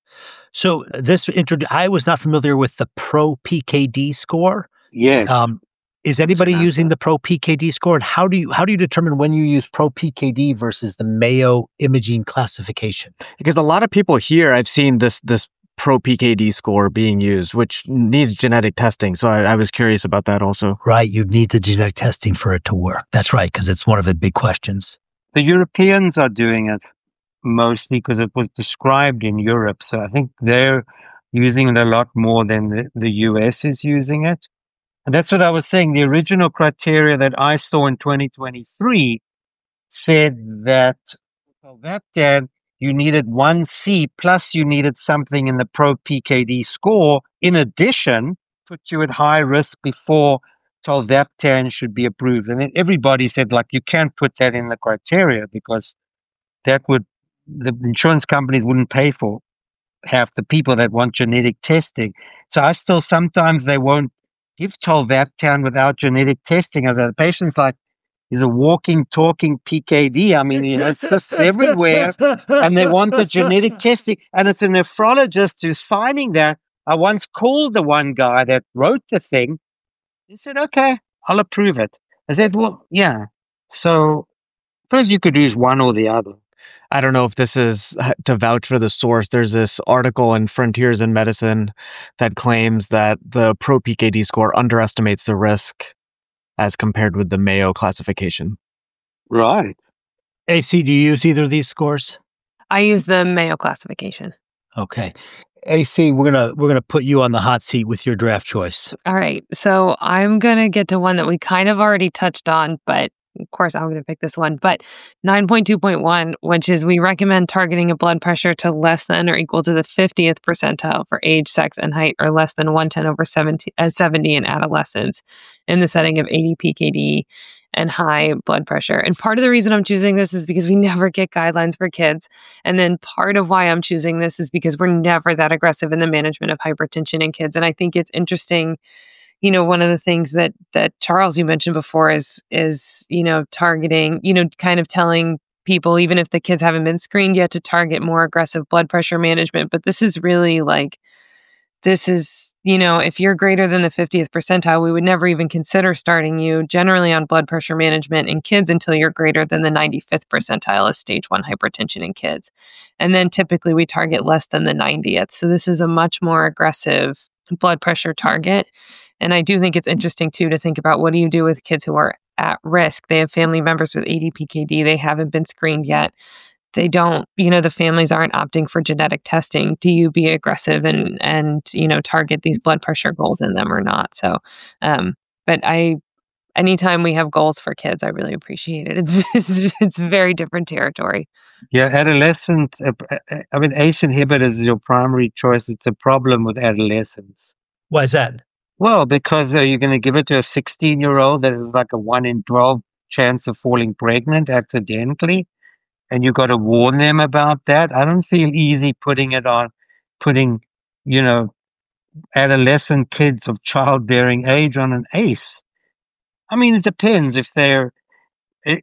So this intro, I was not familiar with the Pro P K D score. Yes. Um, is anybody using the Pro P K D score? And how do you how do you determine when you use Pro P K D versus the Mayo imaging classification? Because a lot of people here, I've seen this this Pro P K D score being used, which needs genetic testing. So I, I was curious about that also. Right. You need the genetic testing for it to work. That's right, because it's one of the big questions. The Europeans are doing it mostly because it was described in Europe. So I think they're using it a lot more than the, the U S is using it. And that's what I was saying. The original criteria that I saw in twenty twenty-three said that tolvaptan, you needed one C plus you needed something in the Pro P K D score. In addition, put you at high risk before tolvaptan should be approved. And then everybody said, like, you can't put that in the criteria because that would, the insurance companies wouldn't pay for half the people that want genetic testing. So I still, sometimes they won't give tolvaptan without genetic testing. As a patient's like, he's a walking, talking P K D. I mean, it's just everywhere. And they want the genetic testing. And it's a nephrologist who's finding that. I once called the one guy that wrote the thing. He said, okay, I'll approve it. I said, well, yeah. So suppose you could use one or the other. I don't know if this is to vouch for the source. There's this article in Frontiers in Medicine that claims that the Pro P K D score underestimates the risk as compared with the Mayo classification. Right. A C, do you use either of these scores? I use the Mayo classification. Okay. A C, we're gonna we're gonna put you on the hot seat with your draft choice. All right. So I'm gonna get to one that we kind of already touched on, but of course, I'm going to pick this one, but nine point two point one, which is we recommend targeting a blood pressure to less than or equal to the fiftieth percentile for age, sex, and height, or less than one ten over seventy, uh, seventy in adolescents in the setting of eighty P K D and high blood pressure. And part of the reason I'm choosing this is because we never get guidelines for kids. And then part of why I'm choosing this is because we're never that aggressive in the management of hypertension in kids. And I think it's interesting. You know, one of the things that that Charles, you mentioned before is, is, you know, targeting, you know, kind of telling people, even if the kids haven't been screened yet, to target more aggressive blood pressure management. But this is really like, this is, you know, if you're greater than the fiftieth percentile, we would never even consider starting you generally on blood pressure management in kids until you're greater than the ninety-fifth percentile of stage one hypertension in kids. And then typically we target less than the ninetieth. So this is a much more aggressive blood pressure target. And I do think it's interesting, too, to think about what do you do with kids who are at risk? They have family members with eighty P K D. They haven't been screened yet. They don't, you know, the families aren't opting for genetic testing. Do you be aggressive and, and you know, target these blood pressure goals in them or not? So, um, but I, anytime we have goals for kids, I really appreciate it. It's, it's, it's very different territory. Yeah, adolescent, uh, I mean, A C E inhibitor is your primary choice. It's a problem with adolescents. Why is that? Well, because uh, you're going to give it to a sixteen-year-old that is like a one in twelve chance of falling pregnant accidentally, and you got to warn them about that. I don't feel easy putting it on, putting, you know, adolescent kids of childbearing age on an A C E. I mean, it depends if they're. It,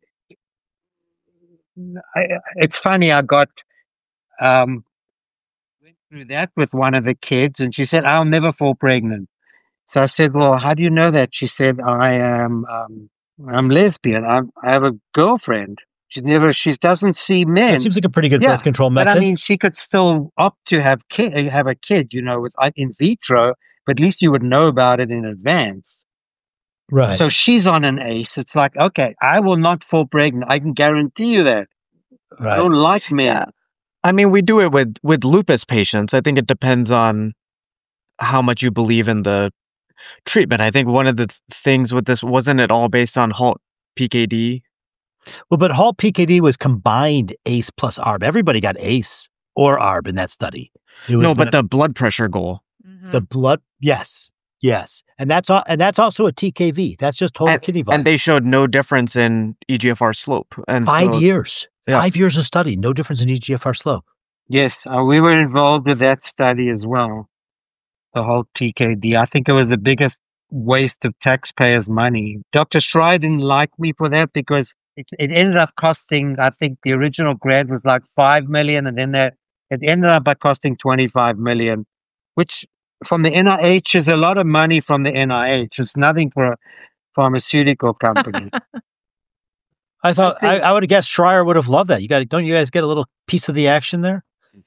I, it's funny. I got um, went through that with one of the kids, and she said, "I'll never fall pregnant." So I said, well, how do you know that? She said, I am, um, I'm lesbian. I'm, I have a girlfriend. She never, she doesn't see men. That seems like a pretty good yeah, birth control method. But I mean, she could still opt to have kid, have a kid, you know, with in vitro, but at least you would know about it in advance. Right. So she's on an ACE. It's like, okay, I will not fall pregnant. I can guarantee you that. Right. I don't like men. Yeah. I mean, we do it with, with lupus patients. I think it depends on how much you believe in the treatment. I think one of the th- things with this, wasn't it all based on HALT P K D? Well, but HALT P K D was combined ACE plus A R B. Everybody got ACE or A R B in that study. It was No, but the, the blood pressure goal. the blood, yes, yes, and that's all, and that's also a T K V. That's just total And, kidney volume. and they showed no difference in E G F R slope. And five so, years, yeah. five years of study, no difference in E G F R slope. Yes, uh, we were involved with that study as well. The whole P K D. I think it was the biggest waste of taxpayers' money. Doctor Schreier didn't like me for that because it, it ended up costing, I think the original grant was like five million, and then that it ended up by costing twenty-five million, which from the N I H is a lot of money from the N I H. It's nothing for a pharmaceutical company. I thought I I, think- I would have guessed Schreier would have loved that. You got, don't you guys get a little piece of the action there?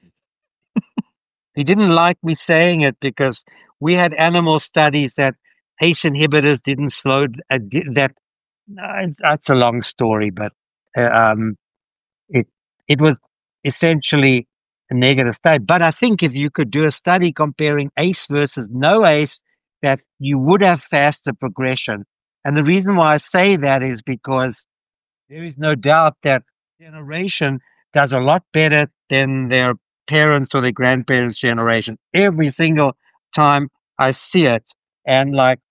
He didn't like me saying it because we had animal studies that ACE inhibitors didn't slow uh, di- that. Uh, it's, that's a long story, but uh, um, it it was essentially a negative study. But I think if you could do a study comparing ACE versus no ACE, that you would have faster progression. And the reason why I say that is because there is no doubt that generation does a lot better than their parents or their grandparents' generation. Every single time I see it, and like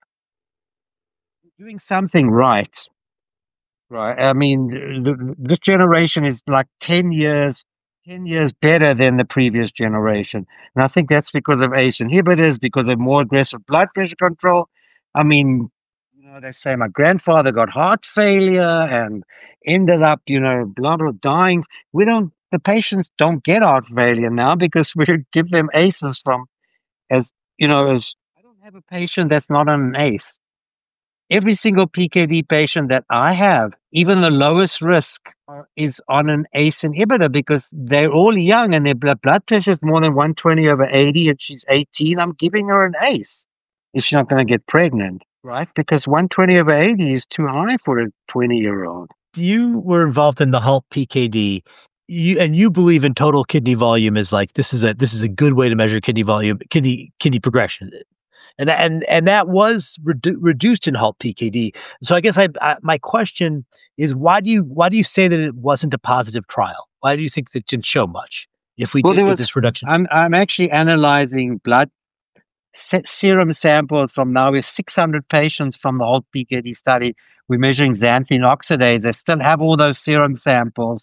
doing something right, right? I mean, th- th- this generation is like ten years, ten years better than the previous generation. And I think that's because of ACE inhibitors, because of more aggressive blood pressure control. I mean, you know, they say my grandfather got heart failure and ended up, you know, blah, blah, dying. We don't, the patients don't get heart failure now because we give them ACEs from as, you know, as I don't have a patient that's not on an ACE. Every single P K D patient that I have, even the lowest risk, are, is on an ACE inhibitor because they're all young and their blood, blood pressure is more than one twenty over eighty and she's eighteen. I'm giving her an ACE if she's not going to get pregnant, right? Because one twenty over eighty is too high for a twenty-year-old. You were involved in the HALT P K D, you, and you believe in total kidney volume is like this is a this is a good way to measure kidney volume, kidney kidney progression. And that, and and that was redu- reduced in HALT P K D. So I guess I, I my question is why do you why do you say that it wasn't a positive trial? Why do you think that it didn't show much if we Well, did there get was- this reduction? I'm I'm actually analyzing blood se- serum samples from now with six hundred patients from the HALT P K D study. We're measuring xanthine oxidase. I still have all those serum samples,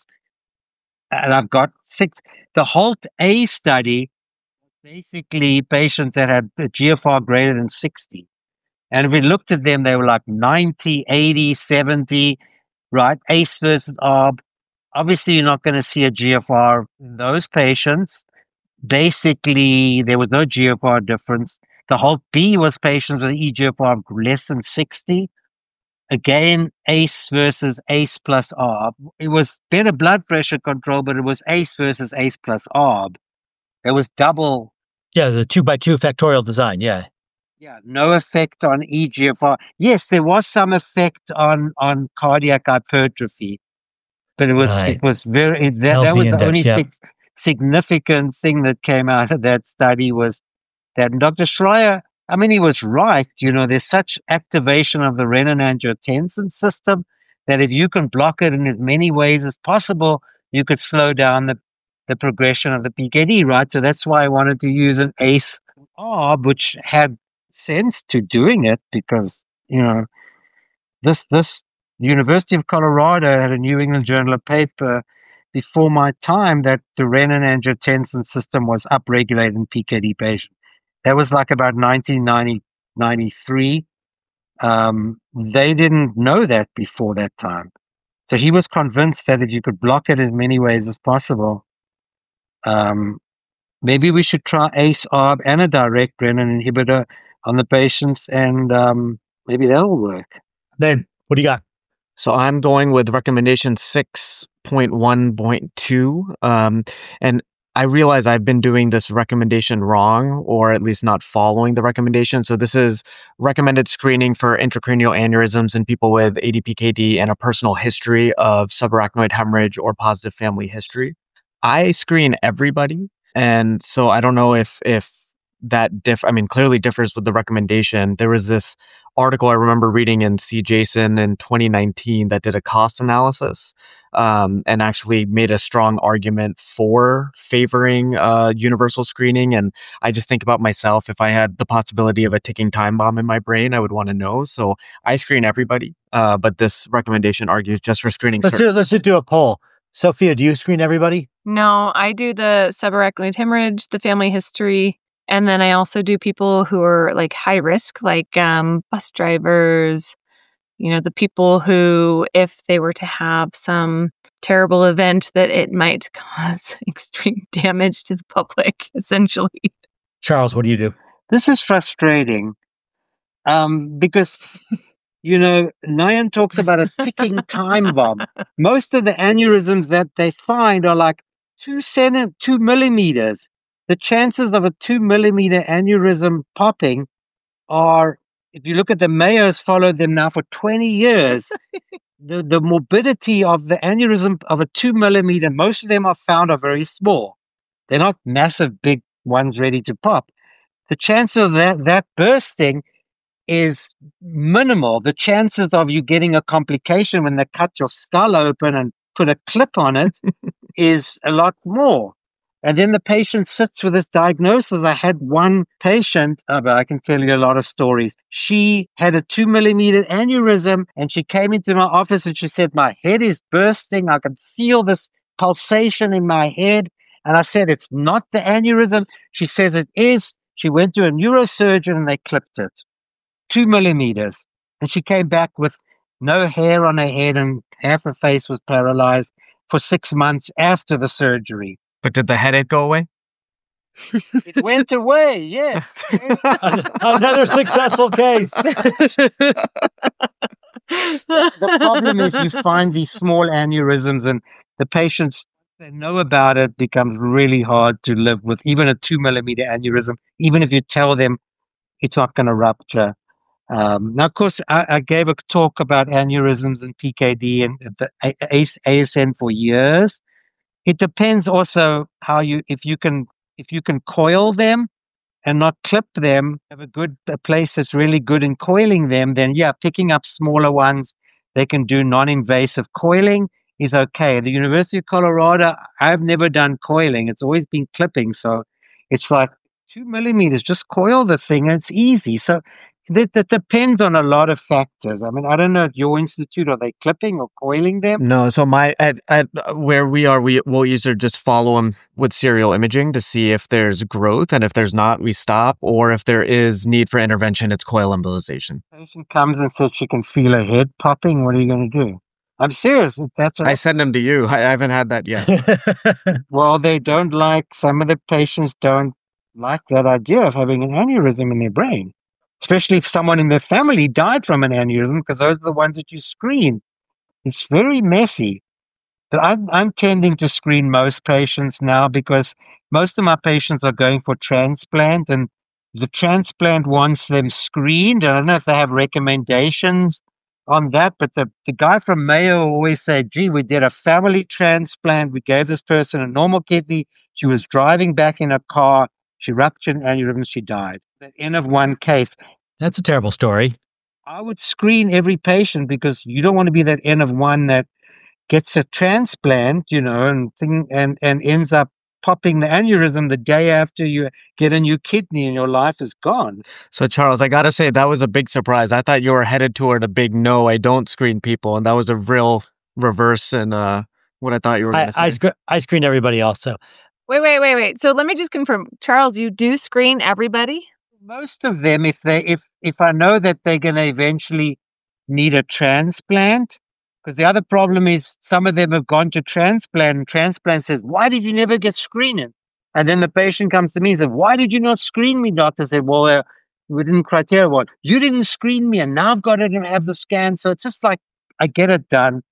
and I've got six. The HALT A study, basically patients that had a G F R greater than sixty. And if we looked at them, they were like ninety, eighty, seventy, right? ACE versus A R B. Obviously, you're not going to see a G F R in those patients. Basically, there was no G F R difference. The HALT B was patients with E G F R less than sixty. Again, ACE versus ACE plus A R B. It was better blood pressure control, but it was ACE versus ACE plus A R B. There was double. Yeah, the two by two factorial design. Yeah, Yeah, no effect on E G F R. Yes, there was some effect on, on cardiac hypertrophy, but it was Right. it was very it, that, Healthy that was index, the only yeah. sig- significant thing that came out of that study was that Doctor Schreier. I mean, he was right. You know, there's such activation of the renin-angiotensin system that if you can block it in as many ways as possible, you could slow down the the progression of the P K D. Right. So that's why I wanted to use an ACE A R B, which had sense to doing it because, you know, this this University of Colorado had a New England Journal of paper before my time that the renin-angiotensin system was upregulated in P K D patients. That was like about nineteen ninety-three. Um, they didn't know that before that time. So he was convinced that if you could block it in many ways as possible, um, maybe we should try ACE A R B and a direct renin inhibitor on the patients, and um, maybe that'll work. Then what do you got? So I'm going with recommendation six point one point two. Um, and I realize I've been doing this recommendation wrong, or at least not following the recommendation. So this is recommended screening for intracranial aneurysms in people with A D P K D and a personal history of subarachnoid hemorrhage or positive family history. I screen everybody. And so I don't know if if that diff, I mean, clearly differs with the recommendation. There was this article I remember reading in C. Jason in twenty nineteen that did a cost analysis um, and actually made a strong argument for favoring uh, universal screening. And I just think about myself, if I had the possibility of a ticking time bomb in my brain, I would want to know. So I screen everybody, uh, but this recommendation argues just for screening. Let's certain- do, let's just do a poll. Sophia, do you screen everybody? No, I do the subarachnoid hemorrhage, the family history, and then I also do people who are like high risk, like um, bus drivers, you know, the people who, if they were to have some terrible event, that it might cause extreme damage to the public, essentially. Charles, what do you do? This is frustrating um, because, you know, Nayan talks about a ticking time bomb. Most of the aneurysms that they find are like two centi- two millimeters. The chances of a two millimeter aneurysm popping are, if you look at the Mayo's followed them now for twenty years, the, the morbidity of the aneurysm of a two millimeter, most of them are found are very small. They're not massive, big ones ready to pop. The chance of that, that bursting is minimal. The chances of you getting a complication when they cut your skull open and put a clip on it is a lot more. And then the patient sits with this diagnosis. I had one patient, uh, but I can tell you a lot of stories. She had a two millimeter aneurysm and she came into my office and she said, my head is bursting. I can feel this pulsation in my head. And I said, it's not the aneurysm. She says it is. She went to a neurosurgeon and they clipped it. Two millimeters. And she came back with no hair on her head and half her face was paralyzed for six months after the surgery. But did the headache go away? It went away, yes. Another successful case. The problem is you find these small aneurysms and the patients, they know about it, becomes really hard to live with. Even a two millimeter aneurysm, even if you tell them it's not going to rupture. Um, now, of course, I, I gave a talk about aneurysms and P K D and the A S N for years. It depends also how you, if you can, if you can coil them and not clip them, have a good a place that's really good in coiling them, then yeah, picking up smaller ones, they can do non-invasive coiling is okay. At the University of Colorado, I've never done coiling. It's always been clipping. So it's like two millimeters, just coil the thing and it's easy. So that, that depends on a lot of factors. I mean, I don't know at your institute, are they clipping or coiling them? No, so my at, at where we are, we will either just follow them with serial imaging to see if there's growth, and if there's not, we stop, or if there is need for intervention, it's coil embolization. Patient comes and says she can feel her head popping. What are you going to do? I'm serious. That's what I send them to you. I, I haven't had that yet. Well, they don't like, some of the patients don't like that idea of having an aneurysm in their brain, especially if someone in their family died from an aneurysm, because those are the ones that you screen. It's very messy. But I'm, I'm tending to screen most patients now because most of my patients are going for transplant, and the transplant wants them screened. I don't know if they have recommendations on that, but the, the guy from Mayo always said, gee, we did a family transplant. We gave this person a normal kidney. She was driving back in a car. She ruptured an aneurysm. She died. The end of one case. That's a terrible story. I would screen every patient because you don't want to be that N of one that gets a transplant, you know, and thing, and, and ends up popping the aneurysm the day after you get a new kidney and your life is gone. So, Charles, I got to say, that was a big surprise. I thought you were headed toward a big no, I don't screen people. And that was a real reverse in uh, what I thought you were going I, to say. I, sc- I screen everybody also. Wait, wait, wait, wait. So let me just confirm. Charles, you do screen everybody? Most of them, if they if if I know that they're going to eventually need a transplant, because the other problem is some of them have gone to transplant, and transplant says, why did you never get screened? And then the patient comes to me and says, why did you not screen me? Doctor said, well, uh, we didn't criteria. Well, you didn't screen me, and now I've got to have the scan. So it's just like, I get it done.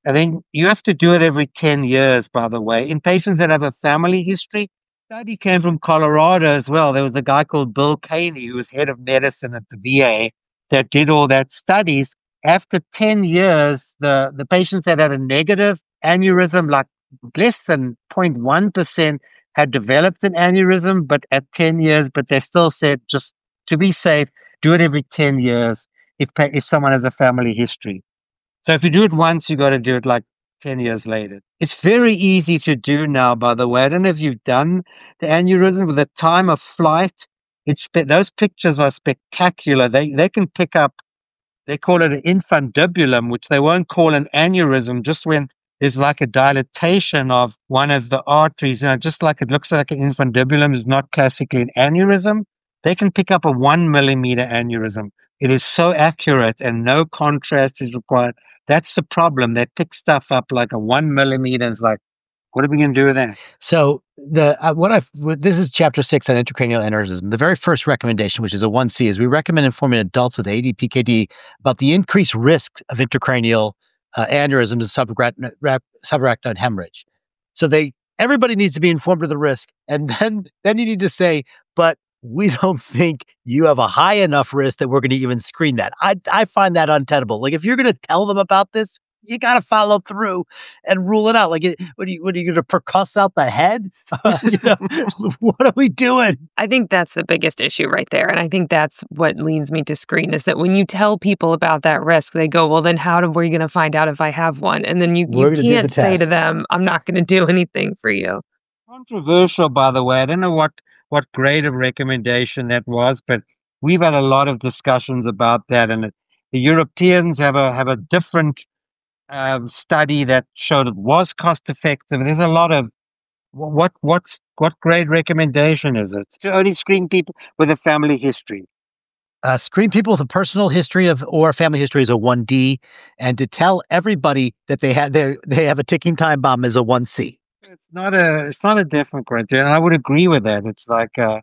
And then you have to do it every ten years, by the way. In patients that have a family history, study came from Colorado as well. There was a guy called Bill Caney, who was head of medicine at the V A, that did all that studies. After ten years, the, the patients that had a negative aneurysm, like less than zero point one percent, had developed an aneurysm, but at ten years, but they still said, just to be safe, do it every ten years if, if someone has a family history. So if you do it once, you got to do it like ten years later. It's very easy to do now, by the way. I don't know if you've done the aneurysm with the time of flight. It's, those pictures are spectacular. They, they can pick up, they call it an infundibulum, which they won't call an aneurysm, just when there's like a dilatation of one of the arteries, you know, just like it looks like an infundibulum is not classically an aneurysm. They can pick up a one millimeter aneurysm. It is so accurate and no contrast is required. That's the problem. They pick stuff up like a one millimeter. And it's like, what are we going to do with that? So the uh, what I've this is chapter six on intracranial aneurysm. The very first recommendation, which is a one C, is we recommend informing adults with A D P K D about the increased risk of intracranial uh, aneurysms and subarachnoid, subarachnoid hemorrhage. So they everybody needs to be informed of the risk, and then then you need to say, but we don't think you have a high enough risk that we're going to even screen that. I I find that untenable. Like, if you're going to tell them about this, you got to follow through and rule it out. Like, what are you, what are you going to percuss out the head? Uh, you know, what are we doing? I think that's the biggest issue right there. And I think that's what leads me to screen, is that when you tell people about that risk, they go, well, then how are we going to find out if I have one? And then you, you can't say to them, I'm not going to do anything for you. Controversial, by the way. I don't know what, what grade of recommendation that was, but we've had a lot of discussions about that. And the Europeans have a, have a different Um, study that showed it was cost effective. There's a lot of what what's what grade recommendation is it to only screen people with a family history? Uh, screen people with a personal history of or family history is a one D, and to tell everybody that they have they they have a ticking time bomb is a one C. It's not a it's not a different criteria. I would agree with that. It's like a,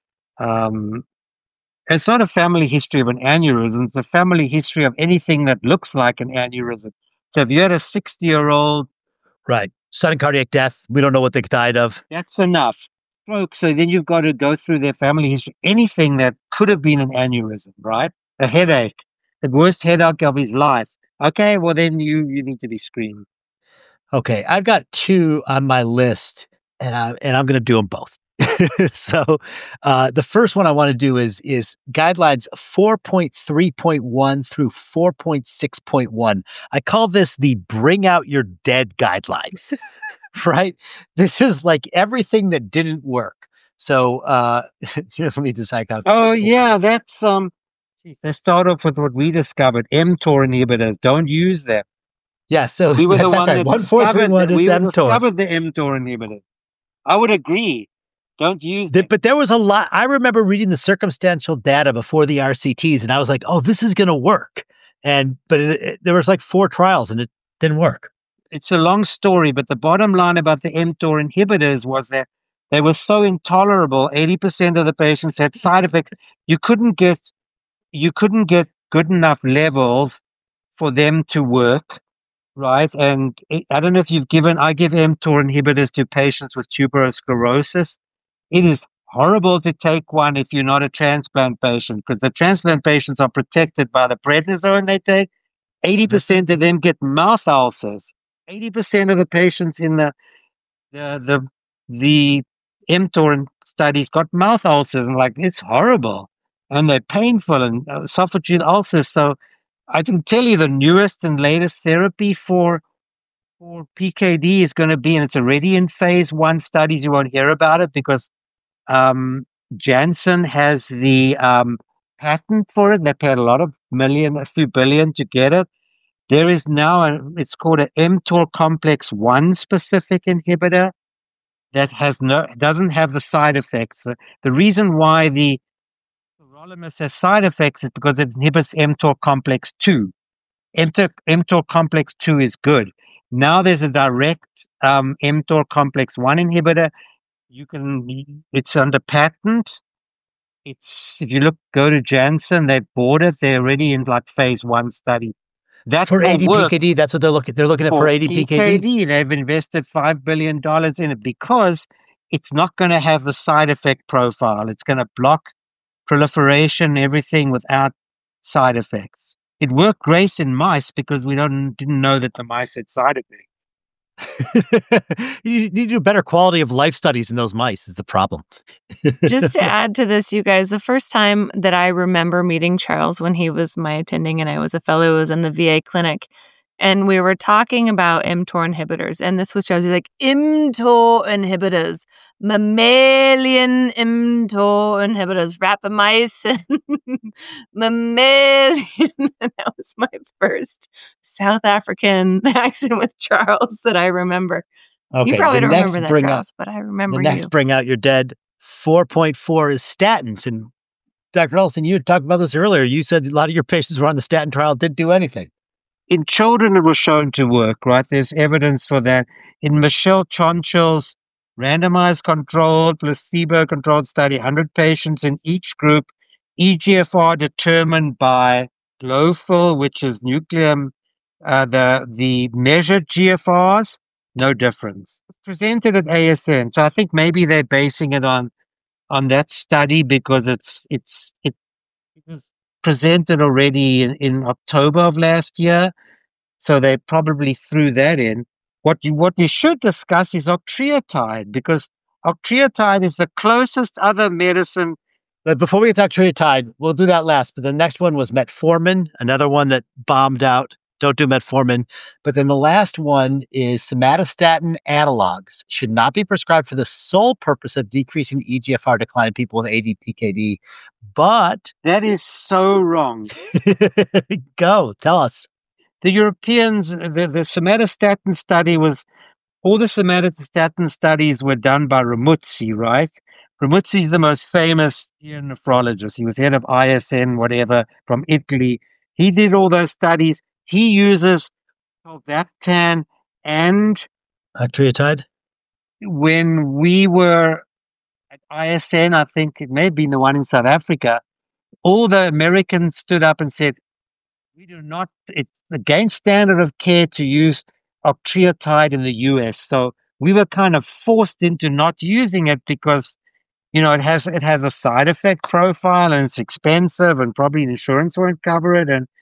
um, it's not a family history of an aneurysm. It's a family history of anything that looks like an aneurysm. So if you had a sixty-year-old... Right. Sudden cardiac death, we don't know what they died of. That's enough. Stroke, so then you've got to go through their family history. Anything that could have been an aneurysm, right? A headache, the worst headache of his life. Okay, well then you, you need to be screened. Okay, I've got two on my list, and, I, and I'm going to do them both. So uh, the first one I want to do is is guidelines four point three point one through four point six point one. I call this the bring out your dead guidelines, right? This is like everything that didn't work. So uh, let me decide. How oh, yeah, that's... um. They start off with what we discovered, mTOR inhibitors. Don't use them. Yeah, so we were the one right. that one four three one is we mTOR. discovered the mTOR inhibitor. I would agree. Don't use the, But there was a lot. I remember reading the circumstantial data before the R C Ts, and I was like, oh, this is going to work. And But it, it, there was like four trials, and it didn't work. It's a long story, but the bottom line about the mTOR inhibitors was that they were so intolerable. eighty percent of the patients had side effects. You couldn't get, you couldn't get good enough levels for them to work. Right. And it, I don't know if you've given, I give mTOR inhibitors to patients with tuberous sclerosis. It is horrible to take one if you're not a transplant patient, because the transplant patients are protected by the prednisone they take. eighty percent of them get mouth ulcers. eighty percent of the patients in the, the, the, the mTOR studies got mouth ulcers, and like, it's horrible. And they're painful and esophageal ulcers. So I can tell you the newest and latest therapy for for P K D is going to be, and it's already in phase one studies. You won't hear about it because um, Janssen has the um, patent for it. They paid a lot of million, a few billion to get it. There is now, a, it's called a mTOR complex one specific inhibitor that has no, doesn't have the side effects. The, the reason why the Sirolimus has side effects is because it inhibits mTOR complex two. mTOR, mTOR complex two is good. Now there's a direct um, mTOR complex one inhibitor. You can, it's under patent. It's, if you look, go to Janssen, they bought it. They're already in like phase one study. That For will A D P work K D, that's what they're looking. They're looking at for A D P K D. They've invested five billion dollars in it because it's not going to have the side effect profile. It's going to block proliferation, everything without side effects. It worked great in mice because we don't didn't know that the mice had side effects. You need to do better quality of life studies in those mice is the problem. Just to add to this, you guys, the first time that I remember meeting Charles when he was my attending and I was a fellow was in the V A clinic. And we were talking about mTOR inhibitors. And this was Charles. He's like, mTOR inhibitors, mammalian mTOR inhibitors, rapamycin, mammalian. And that was my first South African accent with Charles that I remember. Okay, you probably the don't next remember that, bring Charles, out, but I remember the next you. bring out your dead four point four is statins. And Doctor Ellison, you had talked about this earlier. You said a lot of your patients were on the statin trial, didn't do anything. In children, it was shown to work, right? There's evidence for that. In Michelle Chonchill's randomized controlled, placebo-controlled study, one hundred patients in each group, E G F R determined by GLOFIL, which is nuclear, uh, the, the measured G F Rs, no difference. It's presented at A S N, so I think maybe they're basing it on on that study because it's it's it, it was presented already in, in October of last year, so they probably threw that in. What you what we should discuss is octreotide, because octreotide is the closest other medicine. But before we get to octreotide, we'll do that last. But the next one was metformin, another one that bombed out. Don't do metformin. But then the last one is somatostatin analogs. Should not be prescribed for the sole purpose of decreasing E G F R decline in people with A D P K D. But That is so wrong. go, tell us. The Europeans, the, the somatostatin study was, all the somatostatin studies were done by Ramuzzi, right? Ramuzzi is the most famous nephrologist. He was head of I S N, whatever, from Italy. He did all those studies. He uses tolvaptan, and Octreotide? when we were at I S N, I think it may have been the one in South Africa, all the Americans stood up and said, we do not, it's against standard of care to use octreotide in the U S. So we were kind of forced into not using it because, you know, it has it has a side effect profile and it's expensive and probably insurance won't cover it. And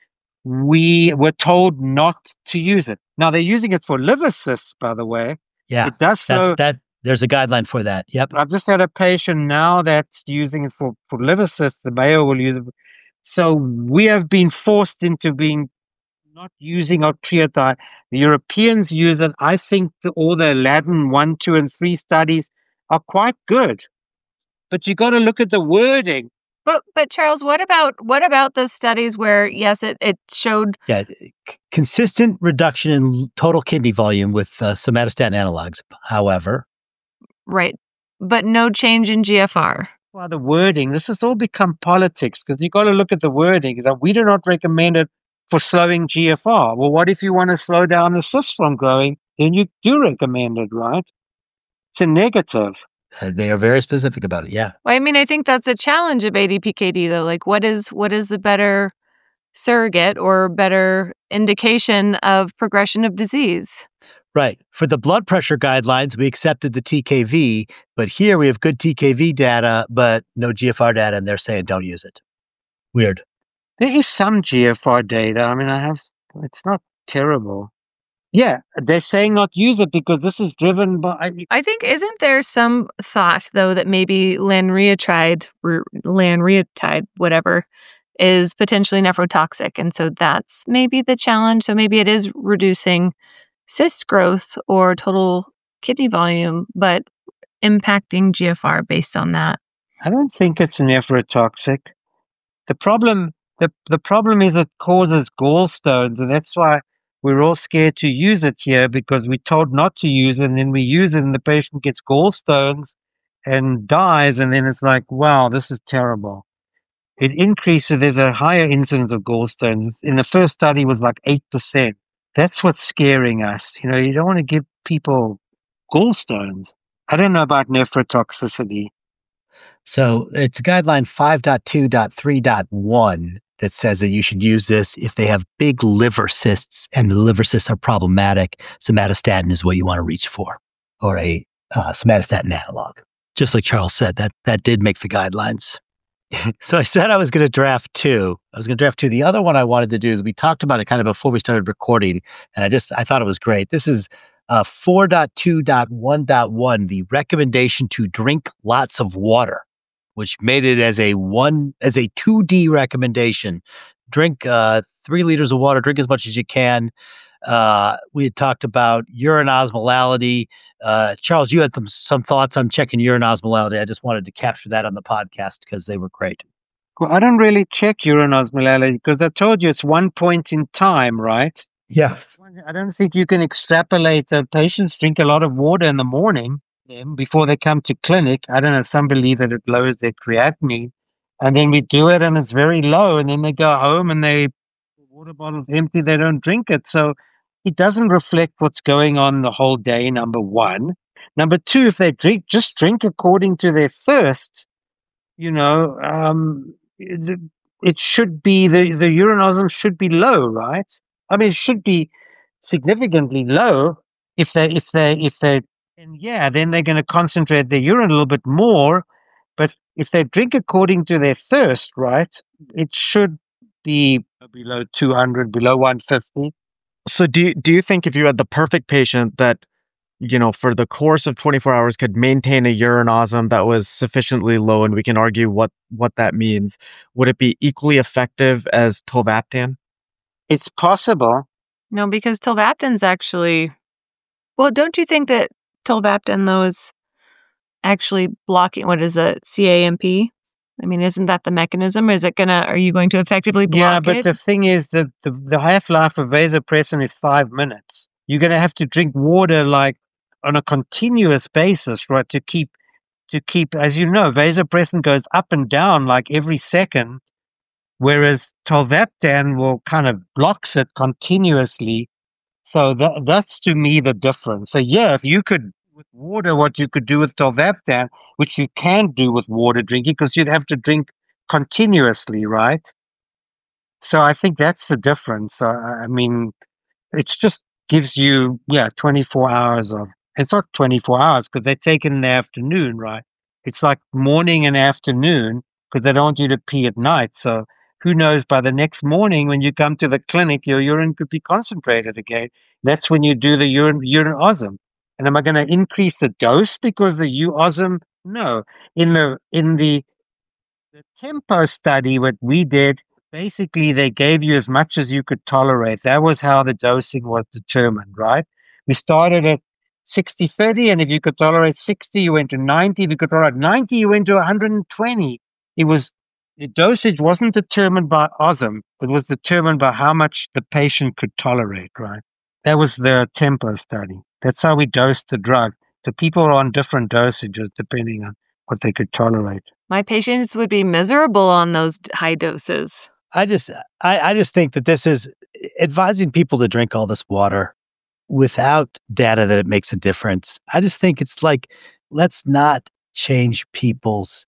we were told not to use it. Now they're using it for liver cysts, by the way. Yeah, it does that's, so. that. There's a guideline for that. Yep. I've just had a patient now that's using it for, for liver cysts. The Mayo will use it. So we have been forced into being not using octreotide. The Europeans use it. I think the, all the Aladdin one, two, and three studies are quite good. But you got to look at the wording. But but Charles, what about what about the studies where yes, it, it showed yeah c- consistent reduction in total kidney volume with uh, somatostatin analogs. However, right, but no change in G F R. Well, the wording. This has all become politics because you got to look at the wording. Is that we do not recommend it for slowing G F R. Well, what if you want to slow down the cysts from growing? Then you do recommend it, right? It's a negative. uh, they are very specific about it. Yeah. Well, I mean, I think that's a challenge of A D P K D, though. Like, what is what is a better surrogate or better indication of progression of disease? Right. For the blood pressure guidelines, we accepted the T K V, but here we have good T K V data, but no G F R data, and they're saying don't use it. Weird. There is some G F R data. I mean, I have, it's not terrible. Yeah, they're saying not use it because this is driven by... I think, isn't there some thought, though, that maybe lanreotide, or lanreotide, whatever, is potentially nephrotoxic, and so that's maybe the challenge. So maybe it is reducing cyst growth or total kidney volume, but impacting G F R based on that. I don't think it's nephrotoxic. The problem, the, the problem is it causes gallstones, and that's why we're all scared to use it here because we're told not to use it, and then we use it and the patient gets gallstones and dies, and then it's like, wow, this is terrible. It increases, there's a higher incidence of gallstones. In the first study, it was like eight percent. That's what's scaring us. You know, you don't want to give people gallstones. I don't know about nephrotoxicity. So it's guideline five point two point three point one that says that you should use this if they have big liver cysts and the liver cysts are problematic. Somatostatin is what you want to reach for, or a uh, somatostatin analog. Just like Charles said, that that did make the guidelines. So I said I was going to draft two. I was going to draft two. The other one I wanted to do is we talked about it kind of before we started recording, and I just I thought it was great. This is uh, four point two point one point one, the recommendation to drink lots of water, which made it as a one as a two D recommendation. Drink uh, three liters of water. Drink as much as you can. Uh, we had talked about urine osmolality. Uh, Charles, you had some, some thoughts on checking urine osmolality. I just wanted to capture that on the podcast because they were great. Well, I don't really check urine osmolality because I told you it's one point in time, right? Yeah. I don't think you can extrapolate. Uh, patients drink a lot of water in the morning um, before they come to clinic. I don't know, some believe that it lowers their creatinine. And then we do it and it's very low. And then they go home and they the water bottle's empty. They don't drink it. So it doesn't reflect what's going on the whole day, number one. Number two, if they drink, just drink according to their thirst, you know, um, it, it should be, the, the urine osm should be low, right? I mean, it should be significantly low if they, if they, if they, and yeah, then they're going to concentrate their urine a little bit more. But if they drink according to their thirst, right, it should be below two hundred, below one fifty. So do you, do you think if you had the perfect patient that, you know, for the course of twenty-four hours could maintain a urine osm that was sufficiently low, and we can argue what, what that means, would it be equally effective as tolvaptan? It's possible. No, because tolvaptan's actually, well, don't you think that tolvaptan, though, is actually blocking, what is it, C A M P? I mean, isn't that the mechanism? Is it gonna, are you going to effectively block Yeah, but it? the thing is, the, the, the half-life of vasopressin is five minutes. You're going to have to drink water like on a continuous basis, right, to keep, to keep, as you know, vasopressin goes up and down like every second, whereas tolvaptan will kind of blocks it continuously. So that, that's to me the difference. So yeah, if you could, with water, what you could do with tolvaptan, which you can't do with water drinking because you'd have to drink continuously, right? So I think that's the difference. Uh, I mean, it's just gives you, yeah, twenty-four hours of, it's not twenty-four hours because they take it in the afternoon, right? It's like morning and afternoon because they don't want you to pee at night. So who knows, by the next morning when you come to the clinic, your urine could be concentrated again. That's when you do the urine, urine osm. And am I going to increase the dose because the U osm? No. In the, in the, the tempo study, what we did, basically, they gave you as much as you could tolerate. That was how the dosing was determined, right? We started at sixty thirty, and if you could tolerate sixty, you went to ninety. If you could tolerate ninety, you went to one hundred twenty. It was, the dosage wasn't determined by osm. It was determined by how much the patient could tolerate, right? That was the tempo study. That's how we dosed the drug. So people are on different dosages depending on what they could tolerate. My patients would be miserable on those d- high doses. I just, I, I just think that this is advising people to drink all this water without data that it makes a difference. I just think it's like, let's not change people's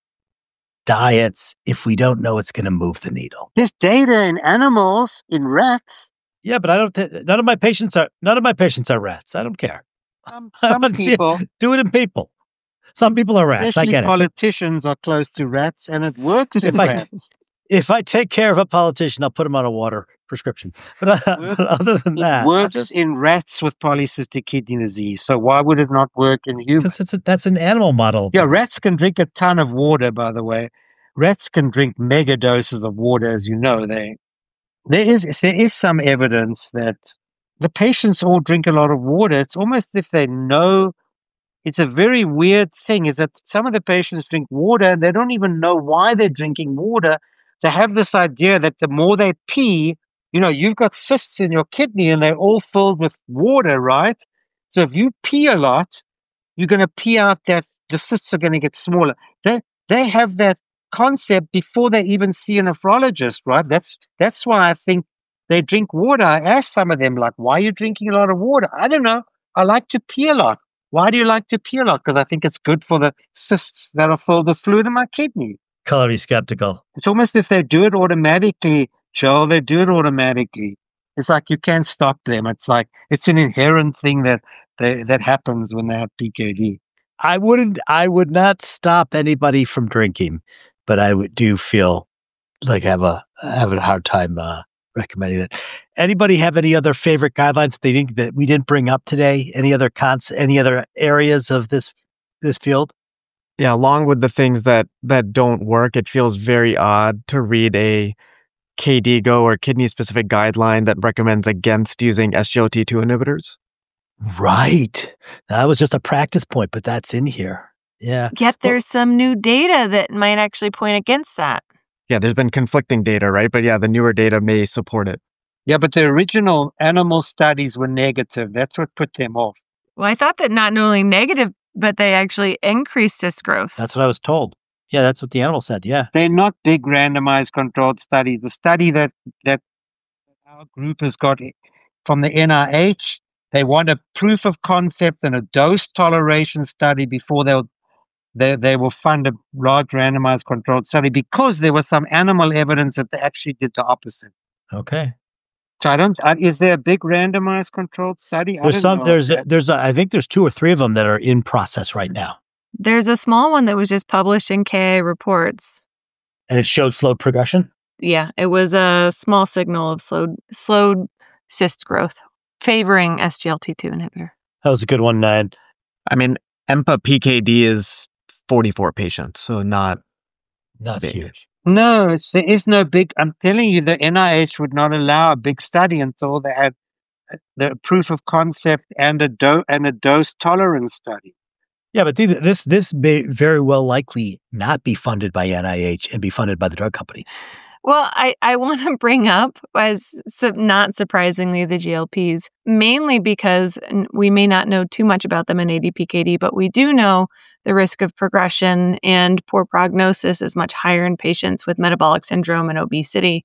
diets if we don't know it's going to move the needle. There's data in animals, in rats. Yeah, but I don't. Th- none of my patients are. None of my patients are rats. I don't care. Some, I some wanna see it. people, Do it in people. Some people are rats. I especially get it. politicians, are close to rats, and it works in If I rats. if I take care of a politician, I'll put him on a water prescription. But, uh, Work- but other than It that, works just in rats with polycystic kidney disease. So why would it not work in humans? because it's a, that's an animal model. Yeah, rats can drink a ton of water, by the way. Rats can drink mega doses of water, as you know. They there is there is some evidence that the patients all drink a lot of water. It's almost if they know. It's a very weird thing is that some of the patients drink water and they don't even know why they're drinking water. They have this idea that the more they pee, you know, you've got cysts in your kidney and they're all filled with water, right? So if you pee a lot, you're going to pee out that the cysts are going to get smaller. They they have that concept before they even see a nephrologist, right? That's that's why I think they drink water. I asked some of them, like, why are you drinking a lot of water? I don't know. I like to pee a lot. Why do you like to pee a lot? Because I think it's good for the cysts that are filled with fluid in my kidney. Calorie skeptical. It's almost if they do it automatically, Joel, they do it automatically. It's like you can't stop them. It's like it's an inherent thing that they, that happens when they have P K D. I wouldn't. I would not stop anybody from drinking, but I would do feel like I have a have a hard time uh, recommending it. Anybody have any other favorite guidelines that they didn't that we didn't bring up today? Any other cons? Any other areas of this this field? Yeah, along with the things that that don't work, it feels very odd to read a K D G O or kidney-specific guideline that recommends against using S G L T two inhibitors. Right. That was just a practice point, but that's in here. Yeah. Yet there's some new data that might actually point against that. Yeah, there's been conflicting data, right? But yeah, the newer data may support it. Yeah, but the original animal studies were negative. That's what put them off. Well, I thought that not only negative, but they actually increased cyst growth. That's what I was told. Yeah, that's what the animal said. Yeah. They're not big randomized controlled studies. The study that, that our group has got from the N I H, they want a proof of concept and a dose toleration study before they'll They, they will fund a large randomized controlled study because there was some animal evidence that they actually did the opposite. Okay. So I don't. Uh, is there a big randomized controlled study? I There's don't some. know There's. that. There's. A, I think there's two or three of them that are in process right now, There's a small one that was just published in K A Reports. and it showed slowed progression. Yeah, it was a small signal of slowed slowed cyst growth, favoring S G L T two inhibitor. That was a good one. Nine. I mean, E M P A P K D is forty-four patients, so not Not big. huge. No, it's, there is no big. I'm telling you, the N I H would not allow a big study until they had the proof of concept and a do- and a dose tolerance study. Yeah, but these, this this may very well likely not be funded by N I H and be funded by the drug companies. Well, I, I want to bring up, as su- not surprisingly, the G L Ps, mainly because n- we may not know too much about them in A D P K D, but we do know the risk of progression and poor prognosis is much higher in patients with metabolic syndrome and obesity.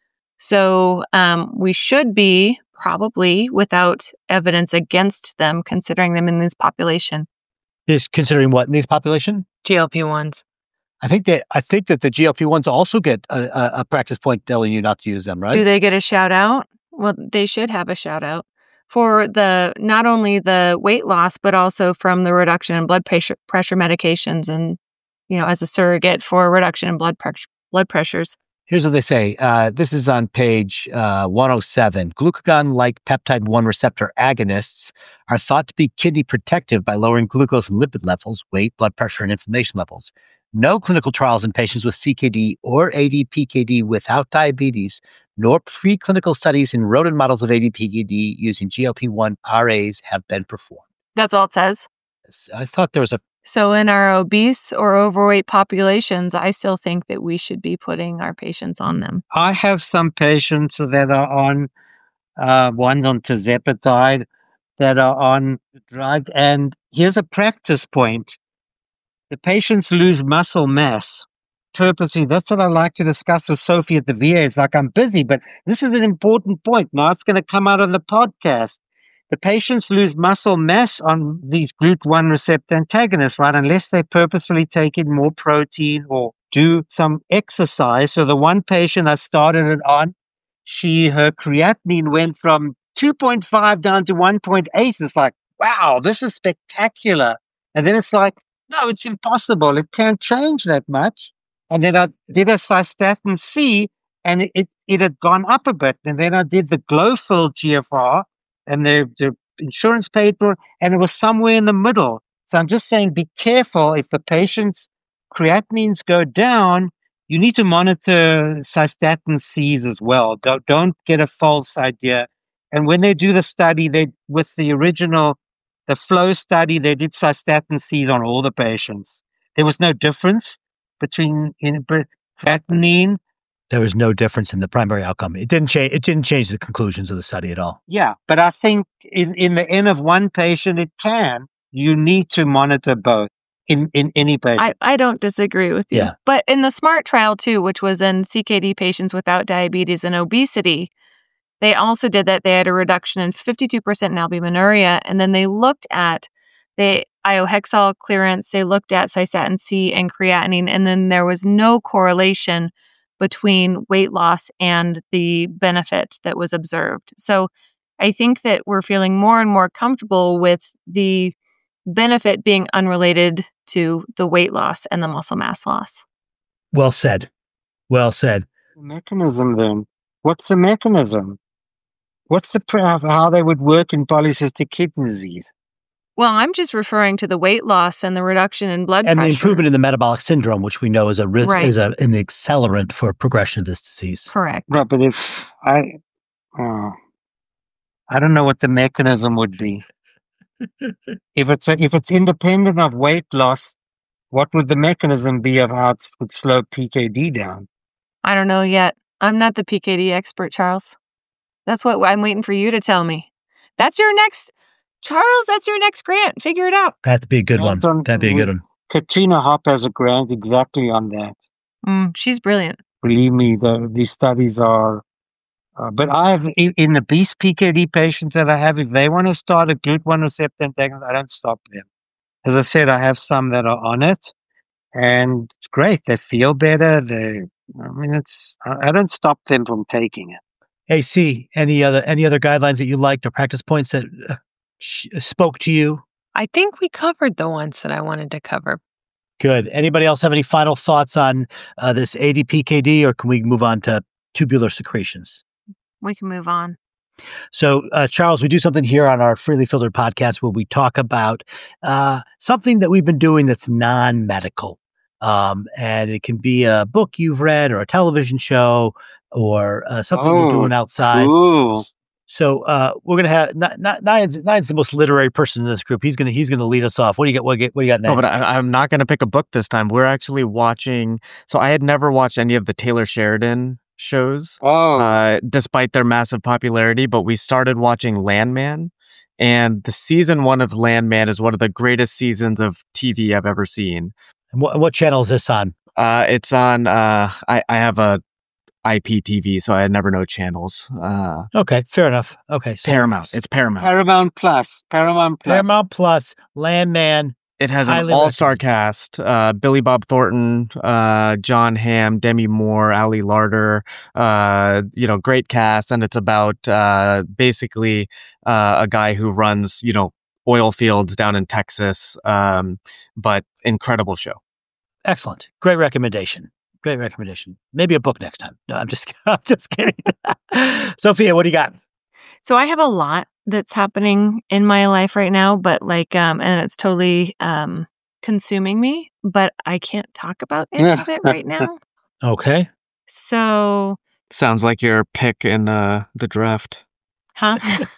So um, we should be probably without evidence against them, considering them in this population. Is considering what in these population? G L P ones. I think that I think that the G L P ones also get a, a, a practice point telling you not to use them, right? Do they get a shout out? Well, they should have a shout out for the not only the weight loss, but also from the reduction in blood pressure, pressure medications and, you know, as a surrogate for reduction in blood pressure, blood pressures. Here's what they say. Uh, this is on page uh, one oh seven. Glucagon-like peptide one receptor agonists are thought to be kidney protective by lowering glucose and lipid levels, weight, blood pressure, and inflammation levels. No clinical trials in patients with C K D or A D P K D without diabetes, nor preclinical studies in rodent models of A D P K D using G L P one R As have been performed. That's all it says. I thought there was a So in our obese or overweight populations, I still think that we should be putting our patients on them. I have some patients that are on uh, ones on tirzepatide that are on the drug, and here's a practice point. The patients lose muscle mass purposely. That's what I like to discuss with Sophie at the V A. It's like, I'm busy, but this is an important point. Now it's going to come out on the podcast. The patients lose muscle mass on these G L U T one receptor antagonists, right? Unless they purposefully take in more protein or do some exercise. So the one patient I started it on, she, her creatinine went from two point five down to one point eight. It's like, wow, this is spectacular. And then it's like, no, it's impossible. It can't change that much. And then I did a cystatin C, and it, it had gone up a bit. And then I did the Glofil G F R, and the, the insurance paid for it, and it was somewhere in the middle. So I'm just saying, be careful. If the patient's creatinines go down, you need to monitor cystatin Cs as well. Don't, don't get a false idea. And when they do the study, they with the original, the flow study, they did cystatin Cs on all the patients. There was no difference between in, creatinine. there was no difference in the primary outcome. It didn't change. It didn't change the conclusions of the study at all. Yeah, but I think in, in the N of one patient, it can. You need to monitor both in, in any patient. I, I don't disagree with you. Yeah. But in the SMART trial, too, which was in C K D patients without diabetes and obesity, they also did that. They had a reduction in fifty-two percent in albuminuria. And then they looked at the iohexol clearance. They looked at cystatin C and creatinine. And then there was no correlation between weight loss and the benefit that was observed. So I think that we're feeling more and more comfortable with the benefit being unrelated to the weight loss and the muscle mass loss. Well said. Well said. Mechanism then. What's the mechanism? What's the pr- how they would work in polycystic kidney disease? Well, I'm just referring to the weight loss and the reduction in blood and pressure. the improvement in the metabolic syndrome, which we know is a risk, Right. is a, an accelerant for progression of this disease. Correct. Right, but if I, uh, I don't know what the mechanism would be. if it's a, if it's independent of weight loss, what would the mechanism be of how it would slow P K D down? I don't know yet. I'm not the P K D expert, Charles. That's what I'm waiting for you to tell me. That's your next, Charles, that's your next grant. Figure it out. That'd be a good one. That's on- That'd be a good one. Katrina Hopp has a grant exactly on that. Mm, she's brilliant. Believe me, the these studies are. Uh, but I have in, in obese P K D patients that I have, if they want to start a GLUT one receptor antagonist, I don't stop them. As I said, I have some that are on it, and it's great. They feel better. They, I mean, it's. I I don't stop them from taking it. A C, any other any other guidelines that you liked or practice points that uh, sh- spoke to you? I think we covered the ones that I wanted to cover. Good. Anybody else have any final thoughts on uh, this A D P K D, or can we move on to tubular secretions? We can move on. So, uh, Charles, we do something here on our Freely Filtered podcast where we talk about uh, something that we've been doing that's non-medical. Um, and it can be a book you've read or a television show or uh, something you're Oh, doing outside. Ooh. So uh, we're gonna have N- N- Nine's, Nine's the most literary person in this group. He's gonna he's gonna lead us off. What do you got? What, do you- what do you got No, next? but I, I'm not going to pick a book this time. We're actually watching. So I had never watched any of the Taylor Sheridan shows, Oh, uh, despite their massive popularity. But we started watching Landman, and the season one of Landman is one of the greatest seasons of T V I've ever seen. And what, what channel is this on? Uh, it's on. Uh, I, I have a I P T V, so I never know channels. Uh, Okay, fair enough. Okay, so Paramount. It's Paramount. Paramount Plus. Paramount Plus. Paramount Plus, Landman. It has an Highly all-star recommend. cast: uh, Billy Bob Thornton, uh, John Hamm, Demi Moore, Ali Larder. Uh, you know, great cast, and it's about uh, basically uh, a guy who runs, you know, oil fields down in Texas. Um, but incredible show. Excellent. Great recommendation. Great recommendation. Maybe a book next time. No, I'm just I'm just kidding. Sophia, what do you got? So I have a lot that's happening in my life right now, but like, um, and it's totally um, consuming me, but I can't talk about any of it right now. Okay. So, Sounds like your pick in uh, the draft. huh?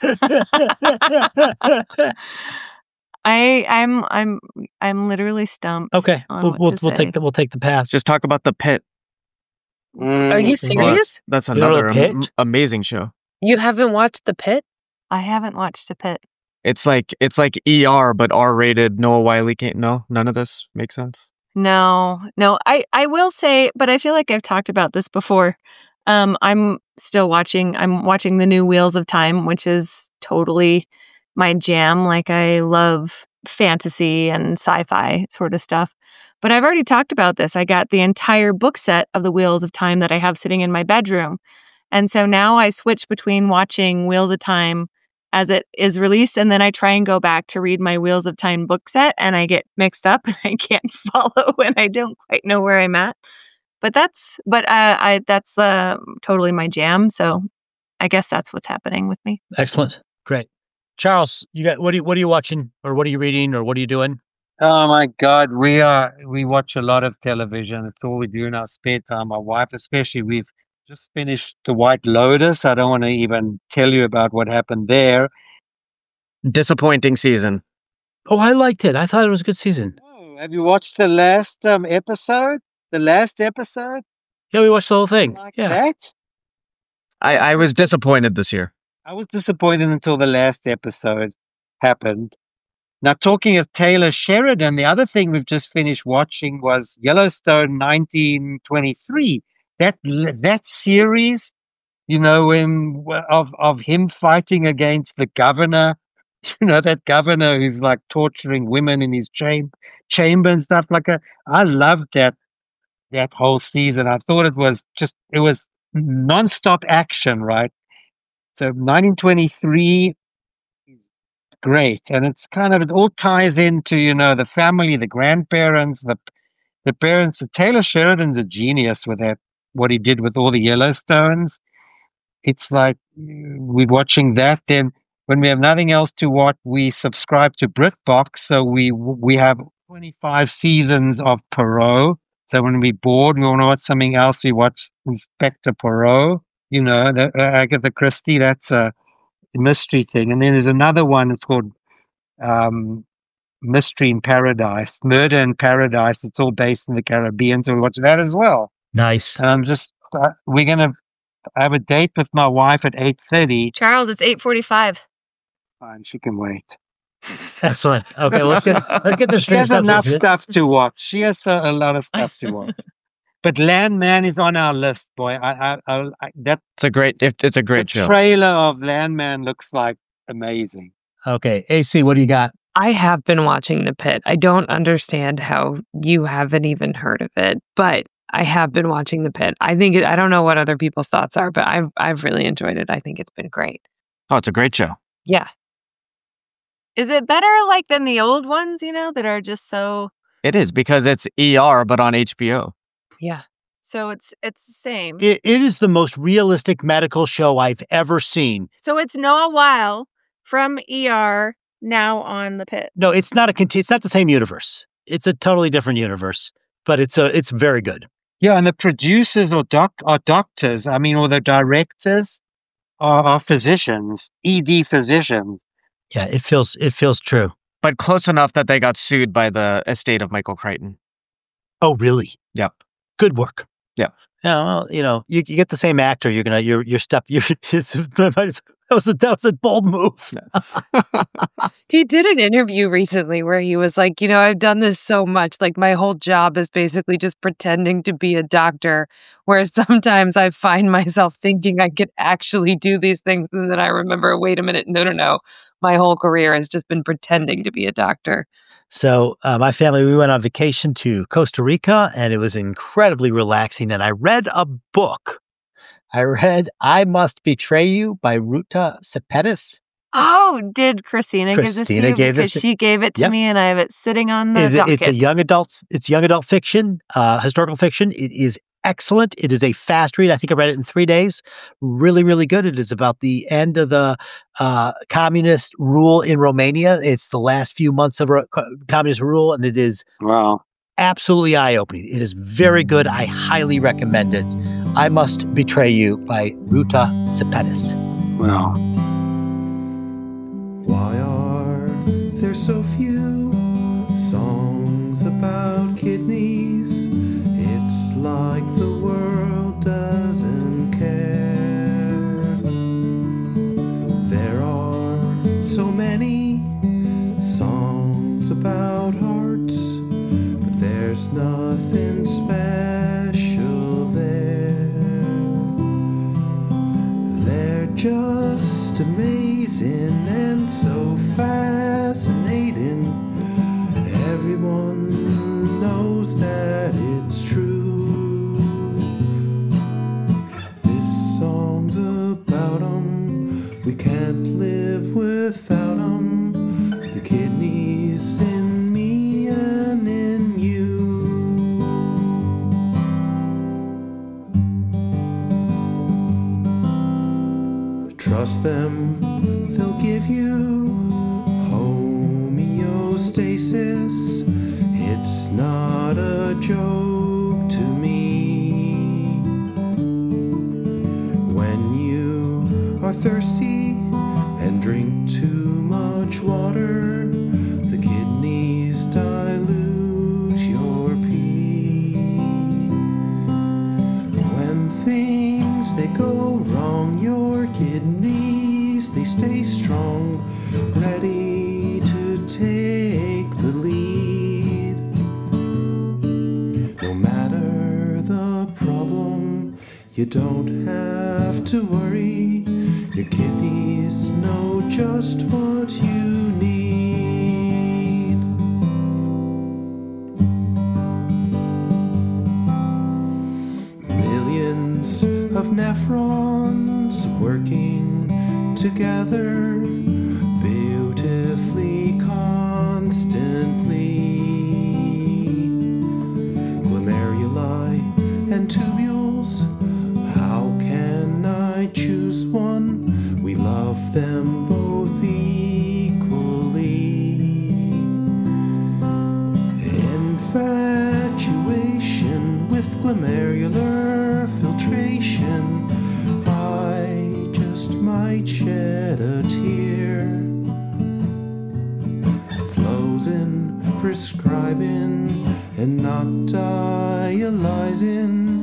I, I'm, I'm, I'm literally stumped. Okay. On We'll what we'll, to we'll say. take the we'll take the pass. Just talk about The Pit. Are you Mm. serious? That's You know The another Pit? am- amazing show. You haven't watched The Pit? I haven't watched a pit. It's like it's like E R, but R-rated. Noah Wiley can't. No, none of this makes sense. No, no, I, I will say, but I feel like I've talked about this before. Um, I'm still watching, I'm watching the new Wheels of Time, which is totally my jam. Like I love fantasy and sci-fi sort of stuff. But I've already talked about this. I got the entire book set of the Wheels of Time that I have sitting in my bedroom. And so now I switch between watching Wheels of Time as it is released, and then I try and go back to read my Wheels of Time book set, and I get mixed up and I can't follow and I don't quite know where I'm at. But that's but uh, I that's uh, totally my jam. So I guess that's what's happening with me. Excellent. Great. Charles, you got what are you what are you watching or what are you reading or what are you doing? Oh my God, we are we watch a lot of television. It's all we do in our spare time. My wife, especially, we've just finished The White Lotus. I don't want to even tell you about what happened there. Disappointing season. Oh, I liked it. I thought it was a good season. Oh, have you watched the last um, episode? The last episode? Yeah, we watched the whole thing. Like Yeah. that? I, I was disappointed this year. I was disappointed until the last episode happened. Now, talking of Taylor Sheridan, the other thing we've just finished watching was Yellowstone nineteen twenty-three. That that series, you know, when of of him fighting against the governor, you know, that governor who's like torturing women in his cham- chamber and stuff like that. I loved that that whole season. I thought it was just, it was nonstop action, right? So nineteen twenty-three is great. And it's kind of, it all ties into, you know, the family, the grandparents, the the parents. Taylor Sheridan's a genius with that, what he did with all the Yellowstones. It's like we're watching that. Then when we have nothing else to watch, we subscribe to BritBox. So we we have twenty-five seasons of Poirot. So when we're bored, we want to watch something else, we watch Inspector Poirot. You know, the, uh, Agatha Christie, that's a mystery thing. And then there's another one, it's called um, Mystery in Paradise, Murder in Paradise. It's all based in the Caribbean. So we watch that as well. Nice. And I'm just, uh, we're going to have a date with my wife at eight thirty. Charles, it's eight forty-five. Fine, she can wait. Excellent. Okay, well, let's get let's get this She has finished up. enough stuff to watch. She has a, a lot of stuff to watch. But Landman is on our list, boy. I, I, I, I that It's a great. It, it's a great the show. trailer of Landman looks like amazing. Okay, A C, what do you got? I have been watching The Pit. I don't understand how you haven't even heard of it, but I have been watching The Pit. I think it, I don't know what other people's thoughts are, but I've I've really enjoyed it. I think it's been great. Oh, it's a great show. Yeah. Is it better like than the old ones, you know, that are just so It is because it's E R, but on H B O. Yeah. so it's it's the same. It, it is the most realistic medical show I've ever seen. So it's Noah Weil from E R now on The Pit. No, it's not a conti- it's not the same universe. It's a totally different universe, but it's a it's very good. Yeah, and the producers or doc are doctors. I mean, or the directors are, are physicians, E D physicians. Yeah, it feels it feels true. But close enough that they got sued by the estate of Michael Crichton. Oh, really? Yep. Good work. Yep. Yeah, well, you know, you, you get the same actor. You're gonna you're you're step. You're it's that was a that was a bold move. He did an interview recently where he was like, you know, I've done this so much. Like my whole job is basically just pretending to be a doctor, whereas sometimes I find myself thinking I could actually do these things. And then I remember, wait a minute, no, no, no. My whole career has just been pretending to be a doctor. So uh, my family, we went on vacation to Costa Rica, and it was incredibly relaxing. And I read a book. I read "I Must Betray You" by Ruta Sepetys. Oh, did Christina, give this to Christina you? gave Because this- she gave it to Yep. me, and I have it sitting on the It's, docket. it's a young adult. It's young adult fiction, uh, historical fiction. It is excellent. It is a fast read. I think I read it in three days. Really, really good. It is about the end of the uh, communist rule in Romania. It's the last few months of ro- co- communist rule, and it is Wow. absolutely eye-opening. It is very good. I highly recommend it. I Must Betray You by Ruta Sepetys. Wow. Why are there so few songs about kidneys? It's like the world doesn't care. There are so many songs about hearts, but there's nothing special there. They're just amazing and so fascinating. Everyone knows that it's true. This song's about 'em. We can't live without 'em. The kidneys in me and in you. Trust them, they'll give you homeostasis. It's not a joke to me. When you are thirsty and drink too much water, the kidneys dilute your pee. When things they go wrong, your kidneys they stay strong, ready to take the lead. No matter the problem, you don't have to worry. Your kidneys know just what you need. nephrons working together beautifully constantly. Glomeruli and tubules, how can I choose one? We love them both equally. Infatuation with glomerular filtration, I just might shed a tear. Flows in prescribing and not dialyzing,